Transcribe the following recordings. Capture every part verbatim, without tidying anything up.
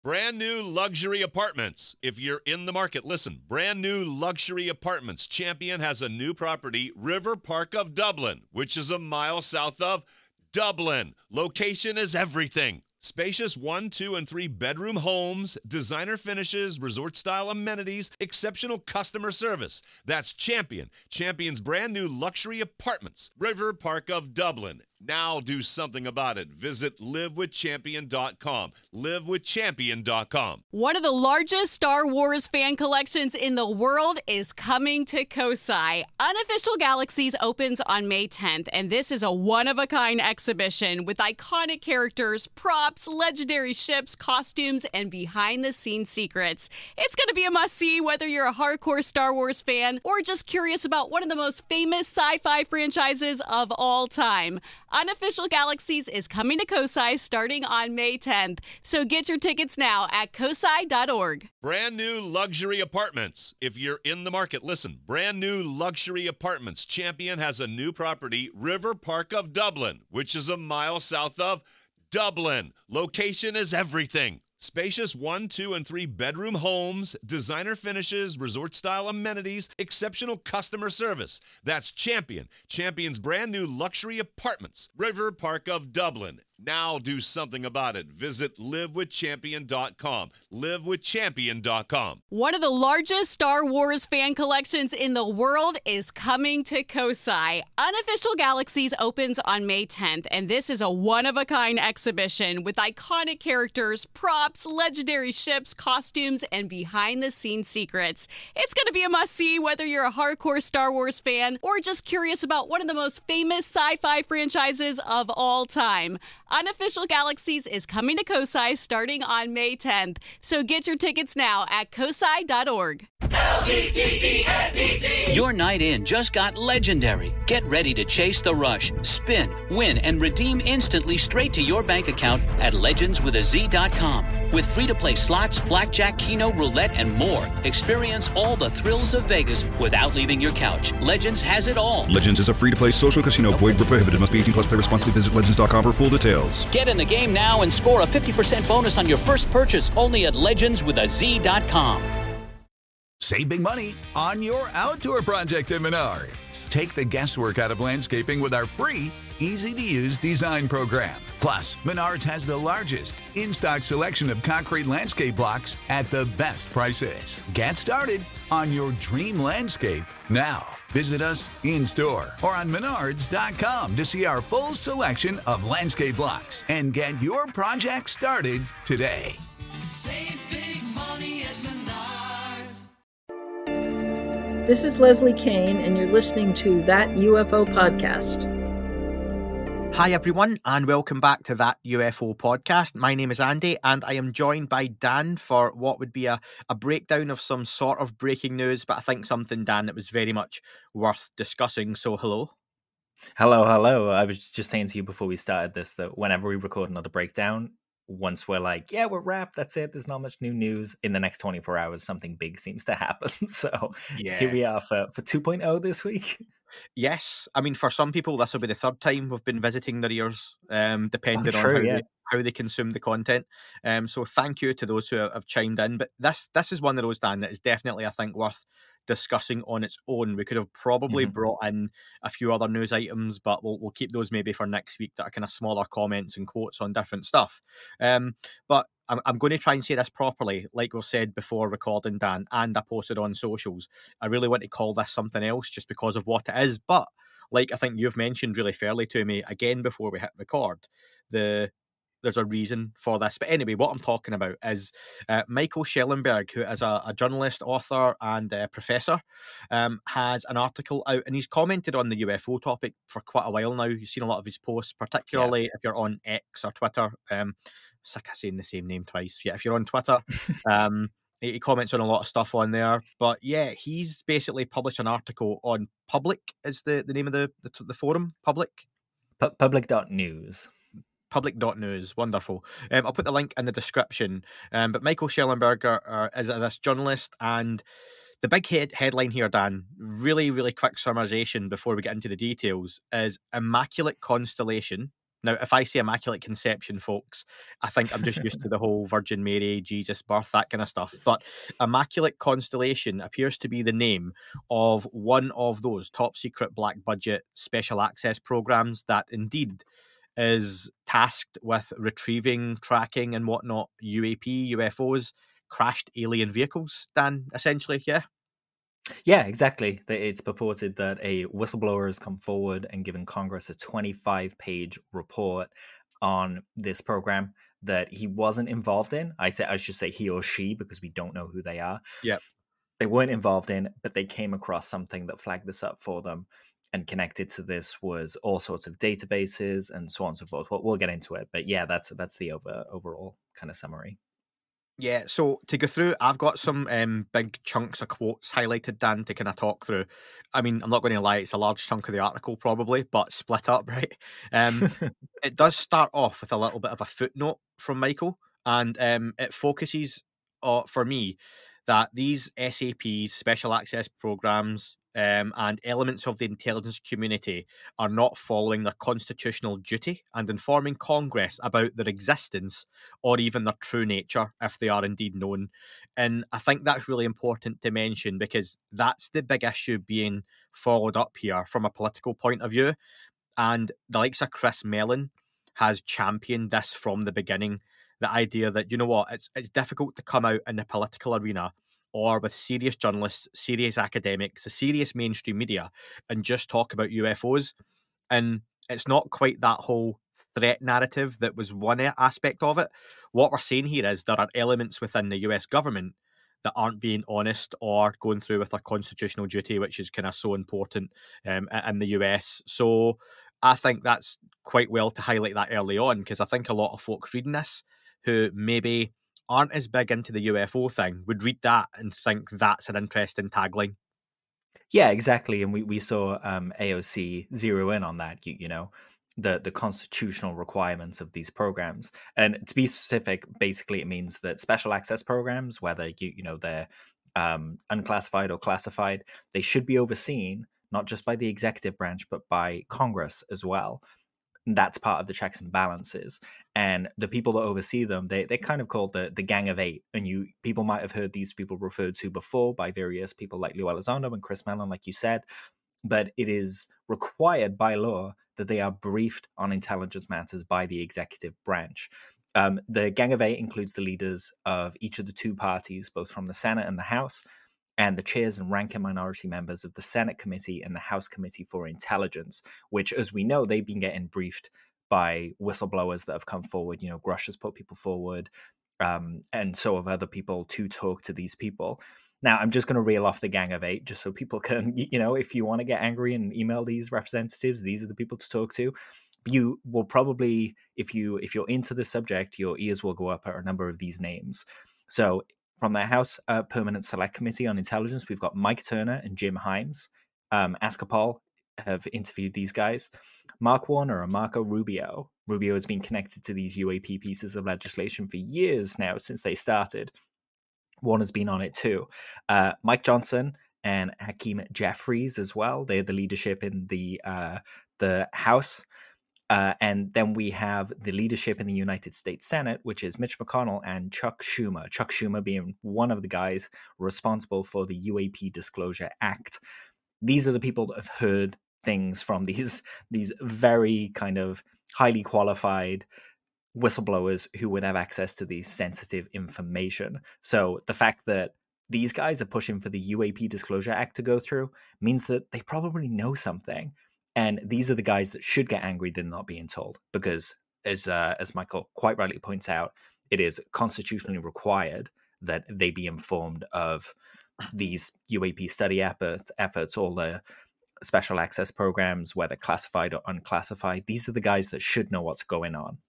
Brand new luxury apartments. If you're in the market, listen. Brand new luxury apartments. Champion has a new property, River Park of Dublin, which is a mile south of Dublin. Location is everything. Spacious one, two, and three bedroom homes, designer finishes, resort-style amenities, exceptional customer service. That's Champion. Champion's brand new luxury apartments. River Park of Dublin. Now do something about it. Visit live with champion dot com. live with champion dot com. One of the largest Star Wars fan collections in the world is coming to Kosai. Unofficial Galaxies opens on May tenth, and this is a one-of-a-kind exhibition with iconic characters, props, legendary ships, costumes, and behind-the-scenes secrets. It's going to be a must-see whether you're a hardcore Star Wars fan or just curious about one of the most famous sci-fi franchises of all time. Unofficial Galaxies is coming to Kosai starting on May tenth, so get your tickets now at kosai dot org. Brand new luxury apartments. If you're in the market, listen. Brand new luxury apartments. Champion has a new property, River Park of Dublin, which is a mile south of Dublin. Location is everything. Spacious one, two, and three bedroom homes, designer finishes, resort-style amenities, exceptional customer service. That's Champion. Champion's brand new luxury apartments. River Park of Dublin. Now do something about it. Visit live with champion dot com. live with champion dot com. One of the largest Star Wars fan collections in the world is coming to Kosai. Unofficial Galaxies opens on May tenth, and this is a one-of-a-kind exhibition with iconic characters, props, legendary ships, costumes, and behind-the-scenes secrets. It's going to be a must-see whether you're a hardcore Star Wars fan or just curious about one of the most famous sci-fi franchises of all time. Unofficial Galaxies is coming to Kosai starting on May tenth, so get your tickets now at kosai dot org. L E D E N E Z. Your night in just got legendary. Get ready to chase the rush, spin, win, and redeem instantly straight to your bank account at legends with a z dot com. With free-to-play slots, blackjack, keno, roulette, and more, experience all the thrills of Vegas without leaving your couch. Legends has it all. Legends is a free-to-play social casino. Void where prohibited. Must be eighteen plus. Play responsibly. Visit legends dot com for full details. Get in the game now and score a fifty percent bonus on your first purchase only at legends with a z dot com. Save big money on your outdoor project at Menards. Take the guesswork out of landscaping with our free, easy-to-use design program. Plus, Menards has the largest in-stock selection of concrete landscape blocks at the best prices. Get started on your dream landscape now. Visit us in-store or on menards dot com to see our full selection of landscape blocks and get your project started today. Save big money at Menards. This is Leslie Kane, and you're listening to That U F O Podcast. Hi everyone, and welcome back to That U F O Podcast. My name is Andy, and I am joined by Dan for what would be a, a breakdown of some sort of breaking news, but I think something, Dan, that was very much worth discussing. So hello. Hello, hello. I was just saying to you before we started this that whenever we record another breakdown, once we're like, yeah, we're wrapped, that's it, there's not much new news, in the next twenty-four hours, something big seems to happen. So yeah. Here we are for, for two point oh this week. Yes. I mean, for some people, this will be the third time we've been visiting their ears, um, depending oh, true, on how, yeah. they, how they consume the content. Um, so thank you to those who have chimed in. But this this is one of those, Dan, that is definitely, I think, worth discussing on its own. We could have probably mm-hmm. brought in a few other news items, but we'll we'll keep those maybe for next week, that are kind of smaller comments and quotes on different stuff. Um, but I'm, I'm going to try and say this properly, like we've said before recording, Dan, and I posted on socials. I really want to call this something else just because of what it is. But like I think you've mentioned really fairly to me again before we hit record, the there's a reason for this. But anyway, what I'm talking about is uh, Michael Schellenberg, who is a, a journalist, author, and uh, professor, um, has an article out, and he's commented on the U F O topic for quite a while now. You've seen a lot of his posts, particularly yeah. if you're on X or Twitter. Um, sick of saying the same name twice. Yeah, if you're on Twitter, um, he, he comments on a lot of stuff on there. But yeah, he's basically published an article on Public, is the, the name of the, the, the forum, Public? P- public dot news. public dot news, wonderful. Um, I'll put the link in the description. Um, but Michael Schellenberger uh, is this journalist, and the big head headline here, Dan, really, really quick summarization before we get into the details, is Immaculate Constellation. Now, if I say Immaculate Conception, folks, I think I'm just used to the whole Virgin Mary, Jesus birth, that kind of stuff. But Immaculate Constellation appears to be the name of one of those top secret black budget special access programs that indeed is tasked with retrieving, tracking, and whatnot U A P, U F Os, crashed alien vehicles, Dan, essentially, yeah? Yeah, exactly. It's purported that a whistleblower has come forward and given Congress a twenty-five page report on this program that he wasn't involved in. I say I should say he or she because we don't know who they are. Yep. They weren't involved in, but they came across something that flagged this up for them. And connected to this was all sorts of databases and so on and so forth. We'll, we'll get into it, but yeah, that's that's the over, overall kind of summary. Yeah, so to go through, I've got some um, big chunks of quotes highlighted, Dan, to kind of talk through. I mean, I'm not going to lie, it's a large chunk of the article probably, but split up, right? Um, it does start off with a little bit of a footnote from Michael, and um, it focuses, uh, for me, that these S A Ps, special access programs, Um, and elements of the intelligence community are not following their constitutional duty and informing Congress about their existence or even their true nature, if they are indeed known. And I think that's really important to mention because that's the big issue being followed up here from a political point of view. And the likes of Chris Mellon has championed this from the beginning. The idea that, you know what, it's it's difficult to come out in the political arena or with serious journalists, serious academics, the serious mainstream media, and just talk about U F Os. And it's not quite that whole threat narrative that was one aspect of it. What we're saying here is there are elements within the U S government that aren't being honest or going through with their constitutional duty, which is kind of so important um, in the U S. So I think that's quite well to highlight that early on, because I think a lot of folks reading this who maybe aren't as big into the U F O thing would read that and think that's an interesting tagline. Yeah, exactly. And we, we saw um, A O C zero in on that, you, you know, the, the constitutional requirements of these programs. And to be specific, basically it means that special access programs, whether you, you know, they're um, unclassified or classified, they should be overseen not just by the executive branch, but by Congress as well. That's part of the checks and balances. And the people that oversee them, they, they're kind of called the, the Gang of Eight. And you people might have heard these people referred to before by various people like Lou Elizondo and Chris Mellon, like you said. But it is required by law that they are briefed on intelligence matters by the executive branch. Um, the Gang of Eight includes the leaders of each of the two parties, both from the Senate and the House, and the chairs and ranking minority members of the Senate Committee and the House Committee for Intelligence, which, as we know, they've been getting briefed by whistleblowers that have come forward. You know, Grush has put people forward, um, and so have other people to talk to these people. Now, I'm just going to reel off the Gang of Eight, just so people can, you know, if you want to get angry and email these representatives, these are the people to talk to. You will probably, if you if you're into the subject, your ears will go up at a number of these names. So from the House uh, Permanent Select Committee on Intelligence, we've got Mike Turner and Jim Himes. Um, Askapol have interviewed these guys. Mark Warner and Marco Rubio. Rubio has been connected to these U A P pieces of legislation for years now, since they started. Warner's been on it too. Uh, Mike Johnson and Hakeem Jeffries as well. They're the leadership in the uh, the House. Uh, and then we have the leadership in the United States Senate, which is Mitch McConnell and Chuck Schumer. Chuck Schumer being one of the guys responsible for the U A P Disclosure Act. These are the people that have heard things from these, these very kind of highly qualified whistleblowers who would have access to these sensitive information. So the fact that these guys are pushing for the U A P Disclosure Act to go through means that they probably know something. And these are the guys that should get angry they're not being told, because as uh, as Michael quite rightly points out, it is constitutionally required that they be informed of these U A P study effort, efforts, all the special access programs, whether classified or unclassified. These are the guys that should know what's going on.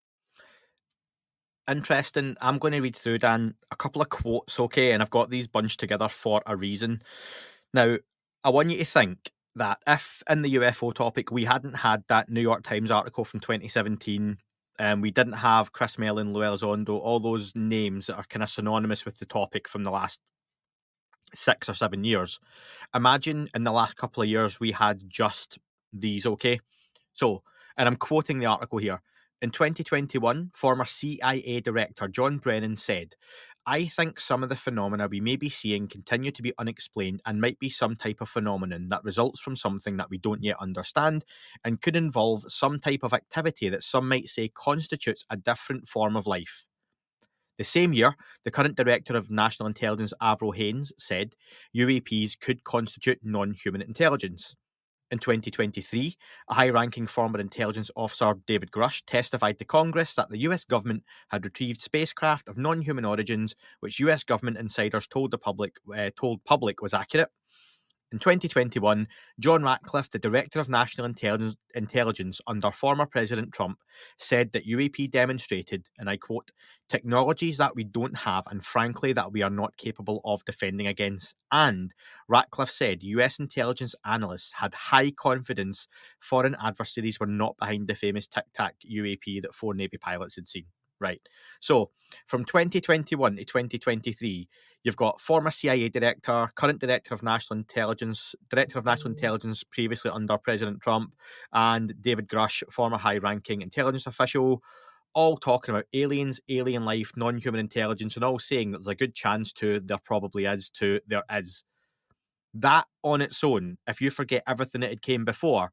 Interesting. I'm going to read through, Dan, a couple of quotes, okay? And I've got these bunched together for a reason. Now, I want you to think that if in the U F O topic we hadn't had that New York Times article from twenty seventeen, and um, we didn't have Chris Mellon, Lou Elizondo, all those names that are kind of synonymous with the topic from the last six or seven years, imagine in the last couple of years we had just these, okay? So And I'm quoting the article here. In twenty twenty-one, former C I A Director John Brennan said, "I think some of the phenomena we may be seeing continue to be unexplained and might be some type of phenomenon that results from something that we don't yet understand and could involve some type of activity that some might say constitutes a different form of life." The same year, the current Director of National Intelligence, Avril Haines, said U A Ps could constitute non-human intelligence. In twenty twenty-three, a high-ranking former intelligence officer, David Grush, testified to Congress that the U S government had retrieved spacecraft of non-human origins, which U S government insiders told the public uh, told public was accurate. In twenty twenty-one, John Ratcliffe, the Director of National Intelligence, Intelligence under former President Trump, said that U A P demonstrated, and I quote, "technologies that we don't have and frankly that we are not capable of defending against." And Ratcliffe said U S intelligence analysts had high confidence foreign adversaries were not behind the famous Tic Tac U A P that four Navy pilots had seen. Right. So from twenty twenty-one to twenty twenty-three, you've got former C I A director, current director of national intelligence, director of national intelligence previously under President Trump, and David Grush, former high-ranking intelligence official, all talking about aliens, alien life, non-human intelligence, and all saying that there's a good chance to there probably is to there is. That on its own, if you forget everything that had came before,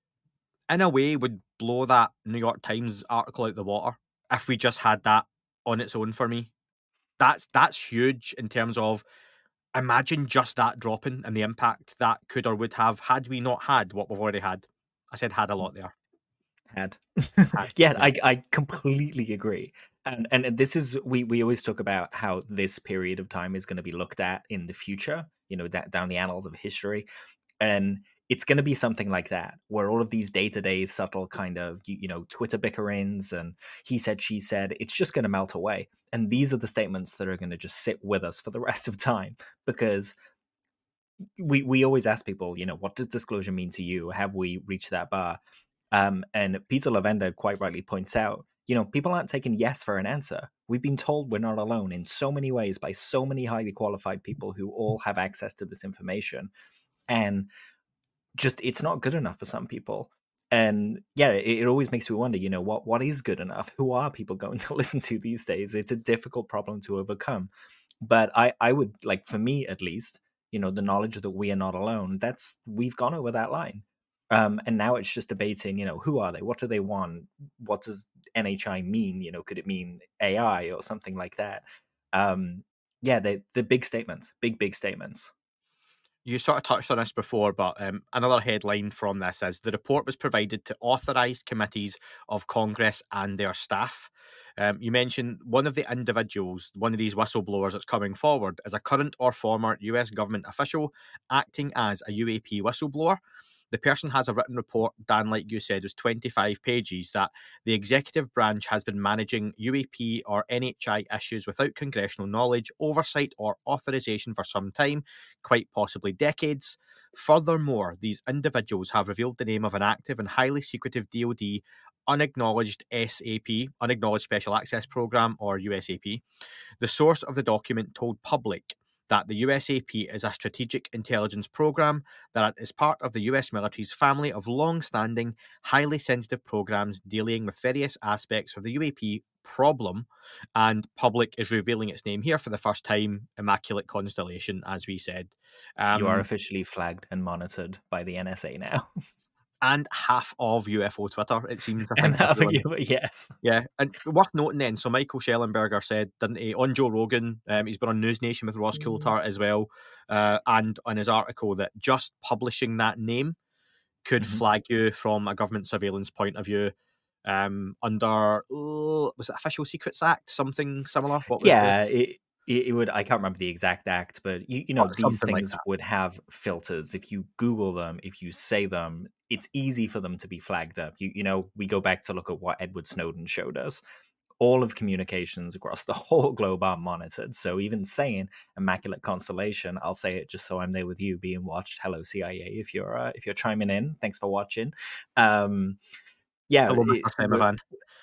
in a way would blow that New York Times article out the water. If we just had that on its own, for me, that's that's huge in terms of imagine just that dropping and the impact that could or would have had we not had what we've already had. I said had a lot there. Had, Had. yeah, I I completely agree. And and this is we we always talk about how this period of time is going to be looked at in the future. You know, da- down the annals of history, and it's going to be something like that, where all of these day-to-day subtle kind of, you, you know, Twitter bickerings and he said, she said, it's just going to melt away. And these are the statements that are going to just sit with us for the rest of time, because we we always ask people, you know, what does disclosure mean to you? Have we reached that bar? Um, and Peter Levenda quite rightly points out, you know, people aren't taking yes for an answer. We've been told we're not alone in so many ways by so many highly qualified people who all have access to this information. And just it's not good enough for some people. And yeah, it, it always makes me wonder, you know, what what is good enough? Who are people going to listen to these days? It's a difficult problem to overcome. But I, I would, like, for me at least, you know, the knowledge that we are not alone, that's, we've gone over that line. Um, and now it's just debating, you know, who are they? What do they want? What does N H I mean? You know, could it mean A I or something like that? Um, yeah, they, the big statements, big, big statements. You sort of touched on this before, but um, another headline from this is the report was provided to authorised committees of Congress and their staff. Um, you mentioned one of the individuals, one of these whistleblowers that's coming forward, is a current or former U S government official acting as a U A P whistleblower. The person has a written report, Dan, like you said, was twenty-five pages, that the executive branch has been managing U A P or N H I issues without congressional knowledge, oversight or authorization for some time, quite possibly decades. Furthermore, these individuals have revealed the name of an active and highly secretive D O D unacknowledged S A P, Unacknowledged Special Access Program, or U S A P. The source of the document told public that the U S A P is a strategic intelligence program that is part of the U S military's family of long-standing, highly sensitive programs dealing with various aspects of the U A P problem, and public is revealing its name here for the first time, Immaculate Constellation, as we said. Um, you are officially flagged and monitored by the N S A now. And half of U F O Twitter, it seems. I And think half of you, yes. Yeah, and worth noting then, so Michael Schellenberger said, didn't he, on Joe Rogan, um, he's been on News Nation with Ross Coulthart as well, uh, and on his article that just publishing that name could mm-hmm. flag you from a government surveillance point of view um, under, oh, was it Official Secrets Act, something similar? What was yeah, it? it, it would, I can't remember the exact act, but you, you know, oh, these things like would have filters. If you Google them, if you say them, it's easy for them to be flagged up. You, you know, we go back to look at what Edward Snowden showed us. All of communications across the whole globe are monitored. So even saying Immaculate Constellation, I'll say it just so I'm there with you being watched. Hello, C I A, if you're uh, if you're chiming in. Thanks for watching. Um, yeah. Hello, Mister Semivan.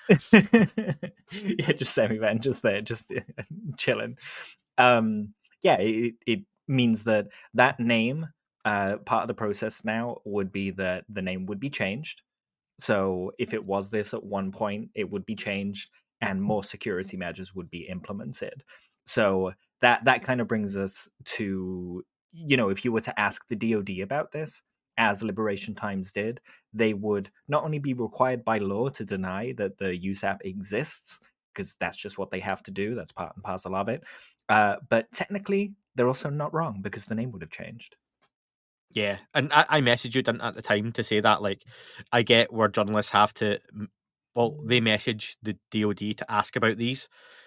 Yeah, just Semivan, just there, just chilling. Um, yeah, it, it means that that name, uh, part of the process now would be that the name would be changed. So if it was this at one point, it would be changed and more security measures would be implemented. So that that kind of brings us to, you know, if you were to ask the D O D about this, as Liberation Times did, they would not only be required by law to deny that the U S A P exists, because that's just what they have to do, that's part and parcel of it, uh, but technically they're also not wrong because the name would have changed. Yeah, and I, I messaged you didn't, at the time to say that, like, I get where journalists have to, well, they message the D O D to ask about these.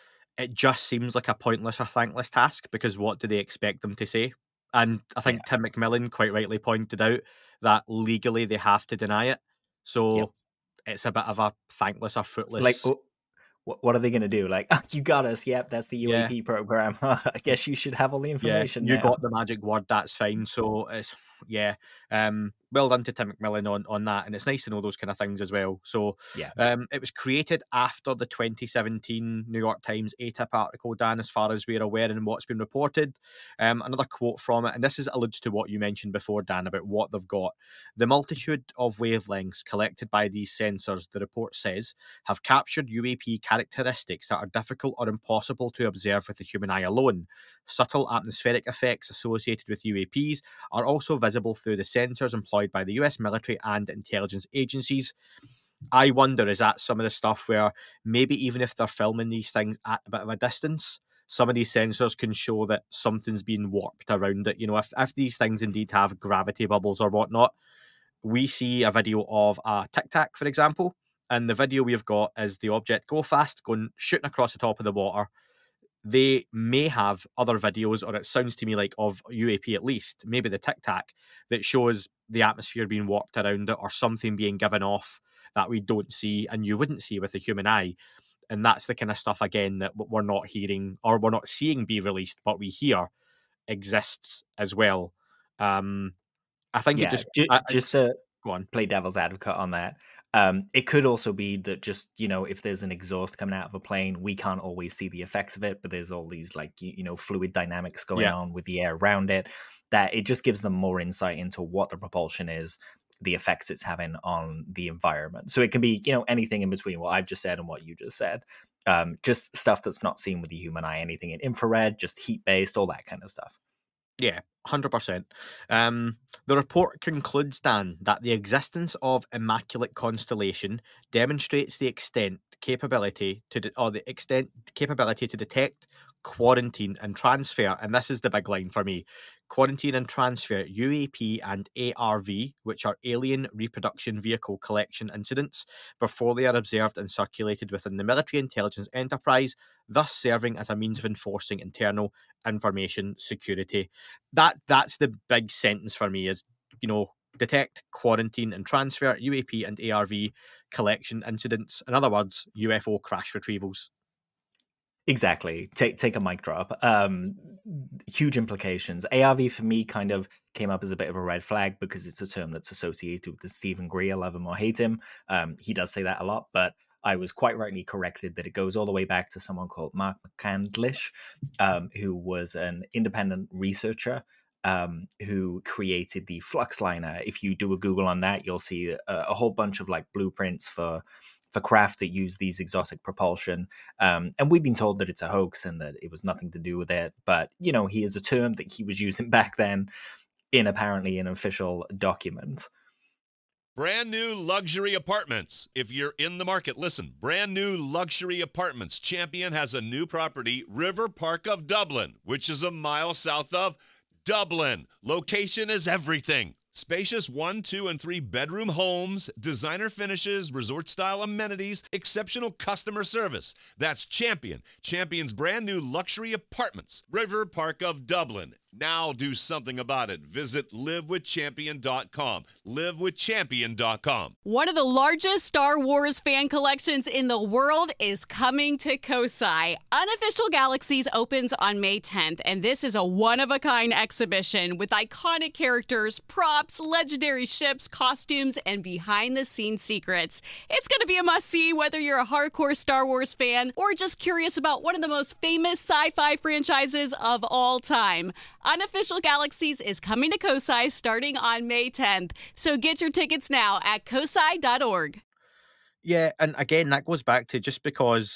It just seems like a pointless or thankless task, because what do they expect them to say? And I think yeah. Tim McMillan quite rightly pointed out that legally they have to deny it. So yep. it's a bit of a thankless or fruitless... Like, oh, what are they going to do? Like, oh, you got us. Yep, that's the U A P yeah. program. I guess you should have all the information yeah, you now. got the magic word, that's fine. So it's... Yeah, um, well done to Tim McMillan on, on that, and it's nice to know those kind of things as well. So, yeah, um, it was created after the twenty seventeen New York Times A T I P article, Dan, as far as we're aware and what's been reported. Um, another quote from it, and this is alludes to what you mentioned before, Dan, about what they've got. The multitude of wavelengths collected by these sensors, the report says, have captured U A P characteristics that are difficult or impossible to observe with the human eye alone. Subtle atmospheric effects associated with U A Ps are also visible through the sensors employed by the U S military and intelligence agencies. I wonder, is that some of the stuff where maybe even if they're filming these things at a bit of a distance, some of these sensors can show that something's been warped around it? You know, if, if these things indeed have gravity bubbles or whatnot. We see a video of a Tic Tac, for example, and the video we've got is the object go fast, going shooting across the top of the water. They may have other videos, or it sounds to me like of U A P at least, maybe the Tic Tac, that shows the atmosphere being warped around it or something being given off that we don't see and you wouldn't see with the human eye. And that's the kind of stuff, again, that we're not hearing or we're not seeing be released, but we hear exists as well. Um, I think yeah, it just... J- I, just to go on. play devil's advocate on that. Um, it could also be that just, you know, if there's an exhaust coming out of a plane, we can't always see the effects of it, but there's all these, like, you, you know, fluid dynamics going yeah. on with the air around it, that it just gives them more insight into what the propulsion is, the effects it's having on the environment. So it can be, you know, anything in between what I've just said and what you just said. Um, just stuff that's not seen with the human eye, anything in infrared, just heat-based, all that kind of stuff. Yeah, one hundred percent. Um, the report concludes, Dan, that the existence of Immaculate Constellation demonstrates the extent capability to de- or the extent capability to detect, quarantine, and transfer. And this is the big line for me: quarantine and transfer U A P and A R V, which are alien reproduction vehicle collection incidents, before they are observed and circulated within the military intelligence enterprise, thus serving as a means of enforcing internal information security. That that's the big sentence for me, is, you know, detect, quarantine, and transfer U A P and A R V collection incidents. In other words, U F O crash retrievals. Exactly. Take take a mic drop. Um, huge implications. A R V for me kind of came up as a bit of a red flag because it's a term that's associated with the Stephen Greer, love him or hate him. Um, he does say that a lot, but I was quite rightly corrected that it goes all the way back to someone called Mark McCandlish, um, who was an independent researcher um, who created the Fluxliner. If you do a Google on that, you'll see a, a whole bunch of like blueprints for for craft that use these exotic propulsion. Um, and we've been told that it's a hoax and that it was nothing to do with it. But, you know, he is a term that he was using back then in apparently an official document. Brand new luxury apartments. If you're in the market, listen. Brand new luxury apartments. Champion has a new property, River Park of Dublin, which is a mile south of Dublin. Location is everything. Spacious one, two, and three bedroom homes, designer finishes, resort-style amenities, exceptional customer service. That's Champion. Champion's brand new luxury apartments. River Park of Dublin. Now do something about it. Visit live with champion dot com. live with champion dot com. One of the largest Star Wars fan collections in the world is coming to Kosai. Unofficial Galaxies opens on May tenth, and this is a one-of-a-kind exhibition with iconic characters, props, legendary ships, costumes, and behind-the-scenes secrets. It's going to be a must-see whether you're a hardcore Star Wars fan or just curious about one of the most famous sci-fi franchises of all time. Unofficial Galaxies is coming to COSI starting on May tenth. So get your tickets now at cosi dot org. Yeah, and again, that goes back to just because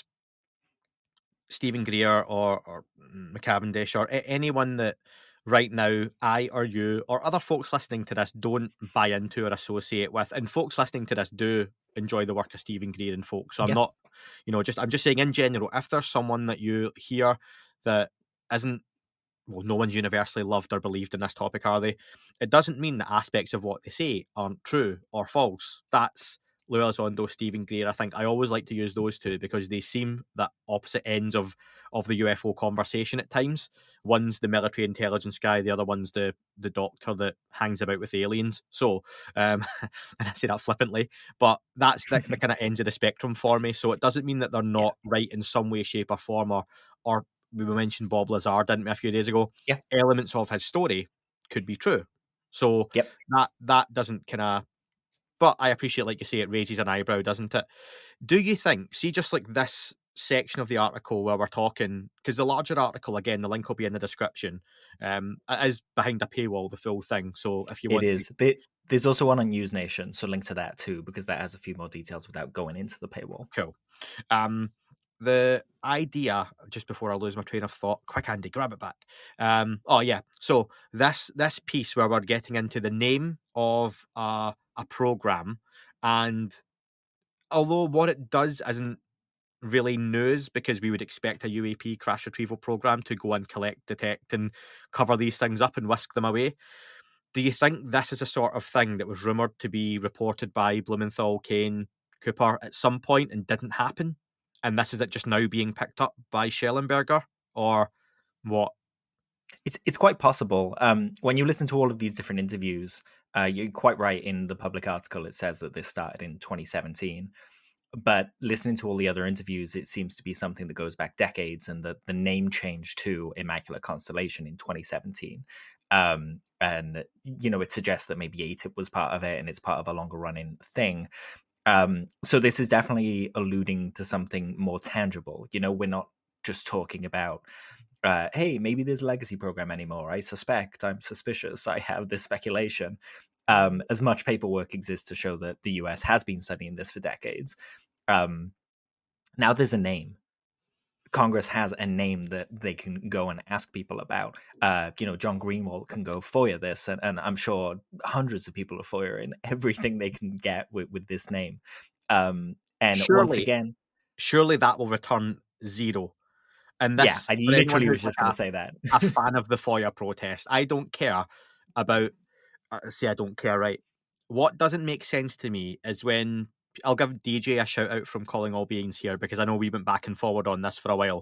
Stephen Greer or, or McCavendish or a- anyone that right now I or you or other folks listening to this don't buy into or associate with, and folks listening to this do enjoy the work of Stephen Greer and folks. So I'm Yep. not, you know, just I'm just saying in general, if there's someone that you hear that isn't, well, no one's universally loved or believed in this topic, are they? It doesn't mean that aspects of what they say aren't true or false. That's Lou Elizondo, Stephen Greer. I think I always like to use those two because they seem the opposite ends of, of the U F O conversation at times. One's the military intelligence guy, the other one's the the doctor that hangs about with aliens. So, um, and I say that flippantly, but that's the, the kind of ends of the spectrum for me. So it doesn't mean that they're not right in some way, shape, or form, or or we mentioned Bob Lazar, didn't we, a few days ago? Yeah. Elements of his story could be true. So Yep. that that doesn't kind of, but I appreciate, like you say, it raises an eyebrow, doesn't it? Do you think, see, just like this section of the article where we're talking, because the larger article, again, the link will be in the description, um, it is behind a paywall, the full thing. So if you It want is. to, There- There's also one on News Nation, so link to that too, because that has a few more details without going into the paywall. cool. Um, the idea, just before I lose my train of thought, quick Andy, grab it back. Um, oh yeah, so this this piece where we're getting into the name of a a program, and although what it does isn't really news, because we would expect a U A P crash retrieval program to go and collect, detect, and cover these things up and whisk them away. Do you think this is a sort of thing that was rumored to be reported by Blumenthal, Kane, Cooper at some point and didn't happen? And this is it just now being picked up by Schellenberger, or what? It's it's quite possible. Um, when you listen to all of these different interviews, uh, you're quite right. In the public article, it says that this started in twenty seventeen. But listening to all the other interviews, it seems to be something that goes back decades, and the, the name change to Immaculate Constellation in twenty seventeen. Um, and, you know, it suggests that maybe A T I P was part of it, and it's part of a longer running thing. Um, so this is definitely alluding to something more tangible. You know, we're not just talking about, uh, hey, maybe there's a legacy program anymore. I suspect, I'm suspicious, I have this speculation. Um, as much paperwork exists to show that the U S has been studying this for decades. Um, now there's a name. Congress has a name that they can go and ask people about. Uh, you know, John Greenwald can go FOIA this, and, and I'm sure hundreds of people are FOIA-ing everything they can get with, with this name. Um, and Surely, once again, surely that will return zero. And this, yeah, I for anyone literally was who's just like going a- to say that. a fan of the FOIA protest, I don't care about, uh, say I don't care, right? What doesn't make sense to me is when, I'll give D J a shout out from Calling All Beings here, because I know we went back and forward on this for a while.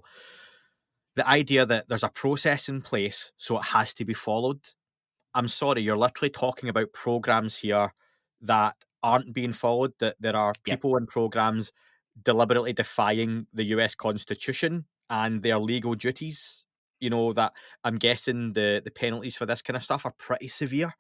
The idea that there's a process in place, so it has to be followed. I'm sorry, you're literally talking about programs here that aren't being followed, that there are Yep. people in programs deliberately defying the U S Constitution and their legal duties. You know, that I'm guessing the, the penalties for this kind of stuff are pretty severe.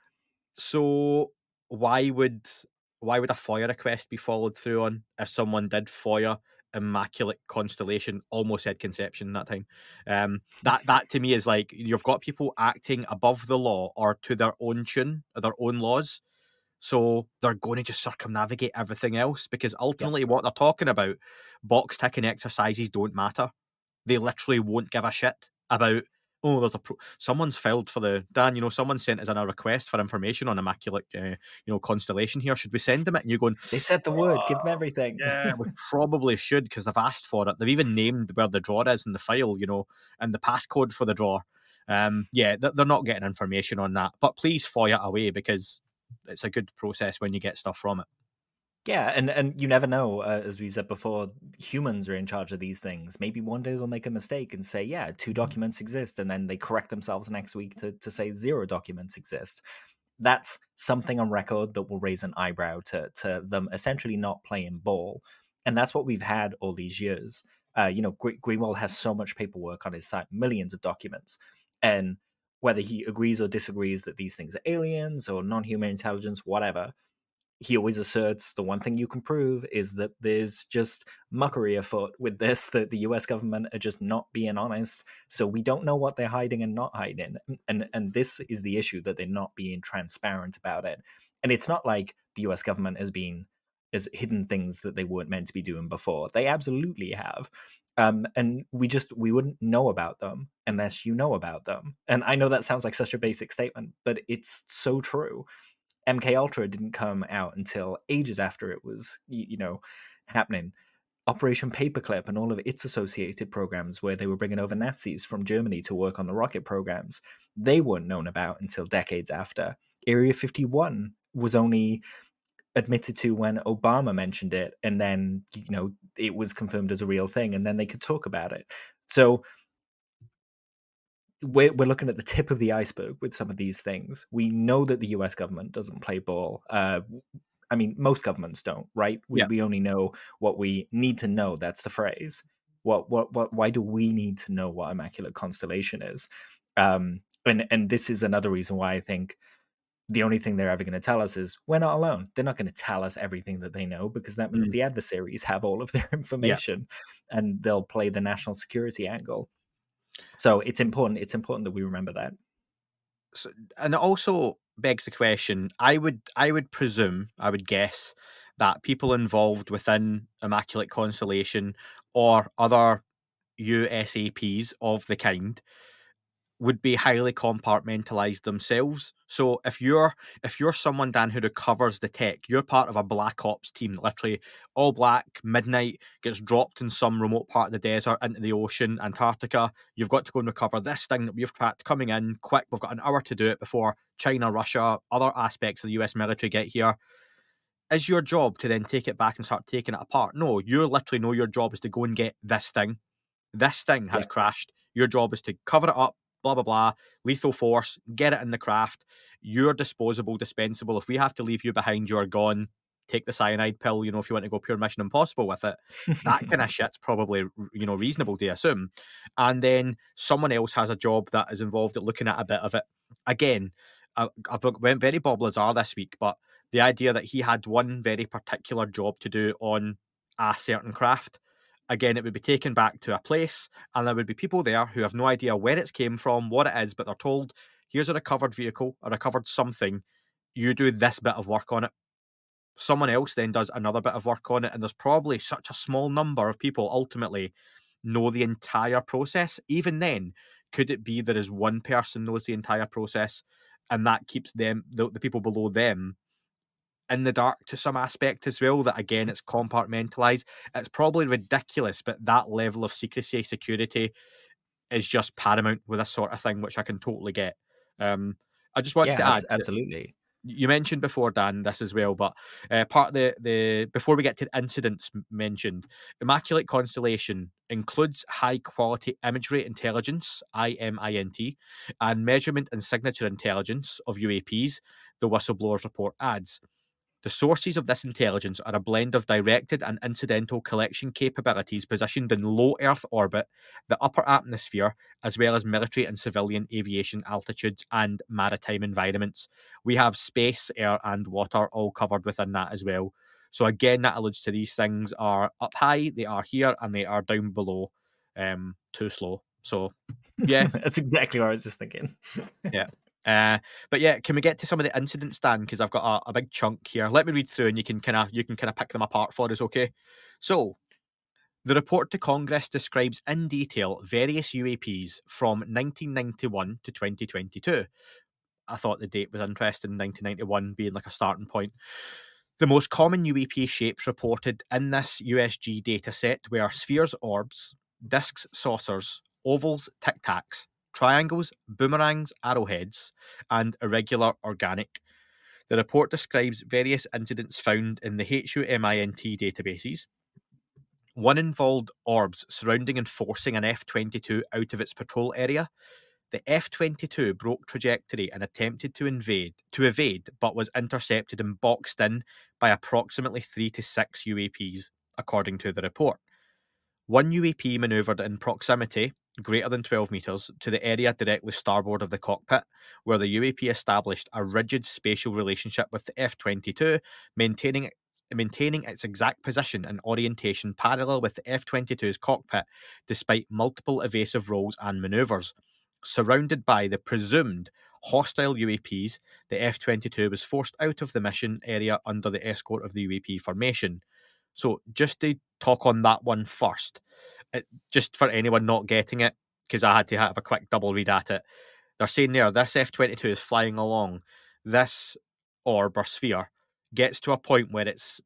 So why would why would a FOIA request be followed through on if someone did FOIA Immaculate Constellation? Almost said Conception that time. Um, that that to me is like, you've got people acting above the law or to their own tune, or their own laws. So they're going to just circumnavigate everything else, because ultimately what they're talking about, box ticking exercises don't matter. They literally won't give a shit about, oh, there's a pro- someone's filed for the, Dan, you know, someone sent us in a request for information on Immaculate, uh, you know, Constellation here. Should we send them it? And you're going, They said the word, give them everything. yeah, we probably should, because they've asked for it. They've even named where the drawer is in the file, you know, and the passcode for the drawer. Um, yeah, th- they're not getting information on that. But please FOIA it away, because it's a good process when you get stuff from it. Yeah, and, and you never know, uh, as we said before, humans are in charge of these things. Maybe one day they'll make a mistake and say, yeah, two documents exist, and then they correct themselves next week to, to say zero documents exist. That's something on record that will raise an eyebrow to, to them essentially not playing ball. And that's what we've had all these years. Uh, you know, Gre- Greenwald has so much paperwork on his site, millions of documents. And whether he agrees or disagrees that these things are aliens or non-human intelligence, whatever, he always asserts the one thing you can prove is that there's just muckery afoot with this, that the U S government are just not being honest. So we don't know what they're hiding and not hiding. And and this is the issue, that they're not being transparent about it. And it's not like the U S government has been has hidden things that they weren't meant to be doing before. They absolutely have. Um, and we just, we wouldn't know about them unless you know about them. And I know that sounds like such a basic statement, but it's so true. M K Ultra didn't come out until ages after it was, you know, happening. Operation Paperclip and all of its associated programs, where they were bringing over Nazis from Germany to work on the rocket programs, they weren't known about until decades after. Area fifty-one was only admitted to when Obama mentioned it, and then, you know, it was confirmed as a real thing, and then they could talk about it. So we're, we're looking at the tip of the iceberg with some of these things. We know that the U S government doesn't play ball. Uh, I mean, most governments don't, right? We, Yeah. we only know what we need to know. That's the phrase. What, what, what, why do we need to know what Immaculate Constellation is? Um, and, and this is another reason why I think the only thing they're ever going to tell us is we're not alone. They're not going to tell us everything that they know, because that means Mm. the adversaries have all of their information, and they'll play the national security angle. So it's important. It's important that we remember that. So, and it also begs the question. I would, I would presume, I would guess that people involved within Immaculate Constellation or other U S A Ps of the kind would be highly compartmentalized themselves. So if you're if you're someone, Dan, who recovers the tech, you're part of a black ops team that literally all black, midnight, gets dropped in some remote part of the desert into the ocean, Antarctica. You've got to go and recover this thing that we've tracked coming in quick. We've got an hour to do it before China, Russia, other aspects of the U S military get here. Is your job to then take it back and start taking it apart? No, you literally know your job is to go and get this thing. This thing has Yeah. crashed. Your job is to cover it up, blah, blah, blah, lethal force, get it in the craft. You're disposable, dispensable. If we have to leave you behind, you're gone. Take the cyanide pill, you know, if you want to go pure Mission Impossible with it. That kind of shit's probably, you know, reasonable to assume. And then someone else has a job that is involved at looking at a bit of it. Again, I- I've went very Bob Lazar this week, but the idea that he had one very particular job to do on a certain craft, again, it would be taken back to a place, and there would be people there who have no idea where it's came from, what it is, but they're told, here's a recovered vehicle, a recovered something, you do this bit of work on it. Someone else then does another bit of work on it, and there's probably such a small number of people ultimately know the entire process. Even then, could it be there is one person knows the entire process, and that keeps them, the, the people below them, in the dark to some aspect as well, that again, it's compartmentalized. It's probably ridiculous, but that level of secrecy, security is just paramount with this sort of thing, which I can totally get. Um, I just want Yeah, to abs- add, that absolutely. you mentioned before, Dan, this as well, but uh, part of the, the, before we get to the incidents m- mentioned, Immaculate Constellation includes high quality imagery intelligence, I M I N T, and measurement and signature intelligence of U A Ps, the whistleblower's report adds. The sources of this intelligence are a blend of directed and incidental collection capabilities positioned in low Earth orbit, the upper atmosphere, as well as military and civilian aviation altitudes and maritime environments. We have space, air, and water all covered within that as well. So again, that alludes to these things are up high, they are here, and they are down below. Um, too slow. So yeah, That's exactly what I was just thinking. yeah. Uh, but yeah, can we get to some of the incidents, Dan? Because I've got a, a big chunk here. Let me read through, and you can kind of you can kind of pick them apart for us, okay? So, the report to Congress describes in detail various U A Ps from nineteen ninety-one to twenty twenty-two. I thought the date was interesting, nineteen ninety-one being like a starting point. The most common U A P shapes reported in this U S G dataset were spheres, orbs, discs, saucers, ovals, tic-tacs, triangles, boomerangs, arrowheads, and irregular organic. The report describes various incidents found in the H U M I N T databases. One involved orbs surrounding and forcing an F twenty-two out of its patrol area. The F twenty-two broke trajectory and attempted to invade, to evade, but was intercepted and boxed in by approximately three to six U A Ps, according to the report. One U A P manoeuvred in proximity greater than twelve metres to the area directly starboard of the cockpit, where the U A P established a rigid spatial relationship with the F twenty-two, maintaining maintaining its exact position and orientation parallel with the F twenty-two's cockpit, despite multiple evasive rolls and manoeuvres. Surrounded by the presumed hostile U A Ps, the F twenty-two was forced out of the mission area under the escort of the U A P formation. So just to talk on that one first, it, just for anyone not getting it, because I had to have a quick double read at it, they're saying there, this F twenty-two is flying along. This orb or sphere gets to a point where it's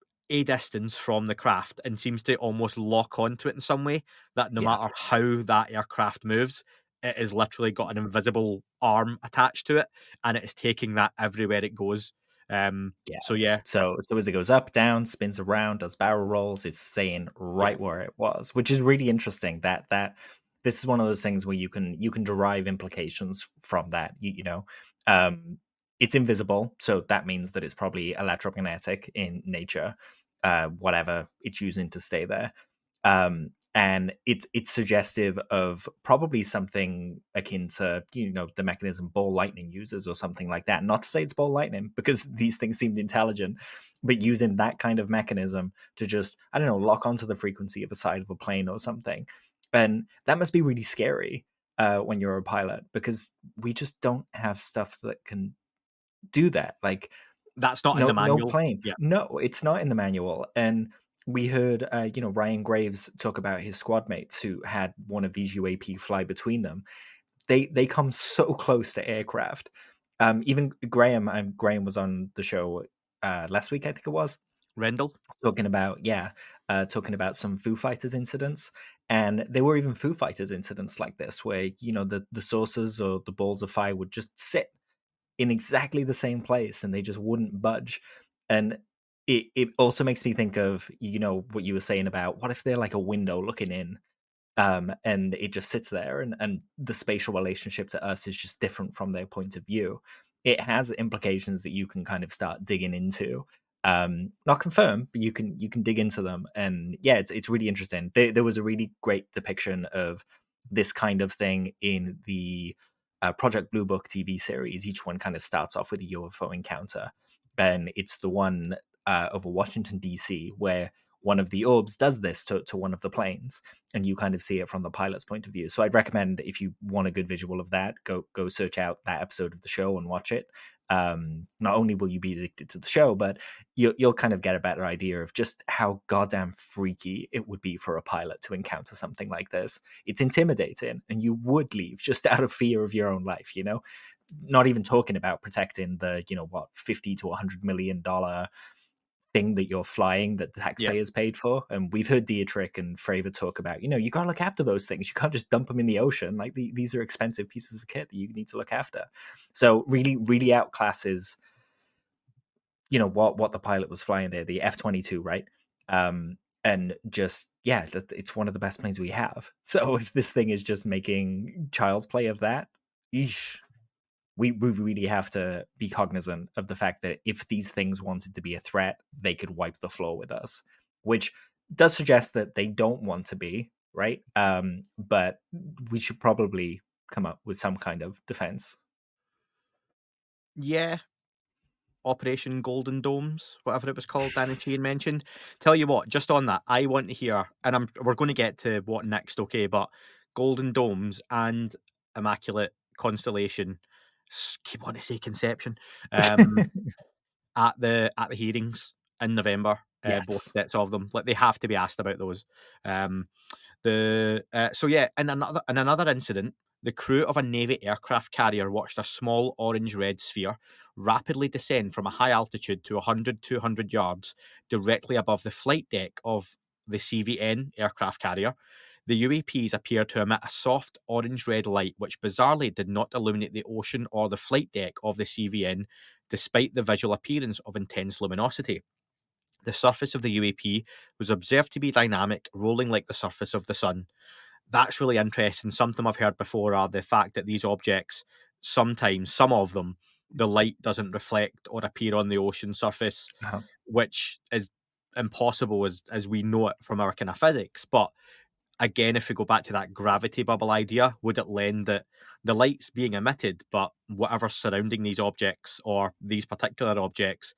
a distance from the craft and seems to almost lock onto it in some way, that no Yeah. matter how that aircraft moves, it has literally got an invisible arm attached to it, and it is taking that everywhere it goes. Um, Yeah. So yeah, So, so as it goes up, down, spins around, does barrel rolls, it's staying right where it was, which is really interesting. That that this is one of those things where you can you can derive implications from that. You, you know, um, it's invisible, so that means that it's probably electromagnetic in nature, uh, whatever it's using to stay there. Um, and it's it's suggestive of probably something akin to, you know, the mechanism ball lightning uses or something like that. Not to say it's ball lightning, because these things seemed intelligent, but using that kind of mechanism to just, I don't know, lock onto the frequency of a side of a plane or something. And that must be really scary uh, when you're a pilot, because we just don't have stuff that can do that. Like, that's not no, in the manual. no plane. Yeah. No, it's not in the manual. And we heard, uh, you know, Ryan Graves talk about his squad mates who had one of these U A P fly between them. They they come so close to aircraft. Um, even Graham, um, Graham was on the show uh, last week, I think it was. Rendell talking about yeah, uh, talking about some Foo Fighters incidents, and there were even Foo Fighters incidents like this, where, you know, the the saucers or the balls of fire would just sit in exactly the same place and they just wouldn't budge. And it, it also makes me think of, you know, what you were saying about what if they're like a window looking in, um, and it just sits there, and, and the spatial relationship to us is just different from their point of view. It has implications that you can kind of start digging into. Um, not confirmed, but you can you can dig into them. And yeah, it's it's really interesting. There, there was a really great depiction of this kind of thing in the uh, Project Blue Book T V series. Each one kind of starts off with a U F O encounter, and it's the one uh, over Washington D C where one of the orbs does this to, to one of the planes, and you kind of see it from the pilot's point of view. So I'd recommend, if you want a good visual of that, go go search out that episode of the show and watch it. Um, not only will you be addicted to the show, but you, you'll kind of get a better idea of just how goddamn freaky it would be for a pilot to encounter something like this. It's intimidating, and you would leave just out of fear of your own life, you know? Not even talking about protecting the, you know, what, fifty to one hundred million dollars thing that you're flying that the taxpayers yeah. paid for. And we've heard Dietrich and Fravor talk about, you know, you got to look after those things. You can't just dump them in the ocean. Like the, these are expensive pieces of kit that you need to look after. So really, really outclasses, you know, what, what the pilot was flying there, the F twenty-two, right? Um, and just, yeah, that, it's one of the best planes we have. So if this thing is just making child's play of that, eesh. We, we really have to be cognizant of the fact that if these things wanted to be a threat, they could wipe the floor with us, which does suggest that they don't want to be, right? Um, but we should probably come up with some kind of defense. Yeah. Operation Golden Domes, whatever it was called, Danny Sheehan mentioned. Tell you what, just on that, I want to hear, and I'm we're going to get to what next, okay, but Golden Domes and Immaculate Constellation, keep wanting to say Conception, um, at the at the hearings in November. Yes. Uh, both sets of them, like they have to be asked about those. Um, the uh, so yeah, in another in another incident, the crew of a Navy aircraft carrier watched a small orange-red sphere rapidly descend from a high altitude to one hundred, two hundred yards directly above the flight deck of the C V N aircraft carrier. The U A Ps appeared to emit a soft orange-red light, which bizarrely did not illuminate the ocean or the flight deck of the C V N, despite the visual appearance of intense luminosity. The surface of the U A P was observed to be dynamic, rolling like the surface of the sun. That's really interesting. Something I've heard before are the fact that these objects, sometimes, some of them, the light doesn't reflect or appear on the ocean surface, uh-huh. which is impossible as, as we know it from our kind of physics. But again, if we go back to that gravity bubble idea, would it lend that the light's being emitted, but whatever's surrounding these objects or these particular objects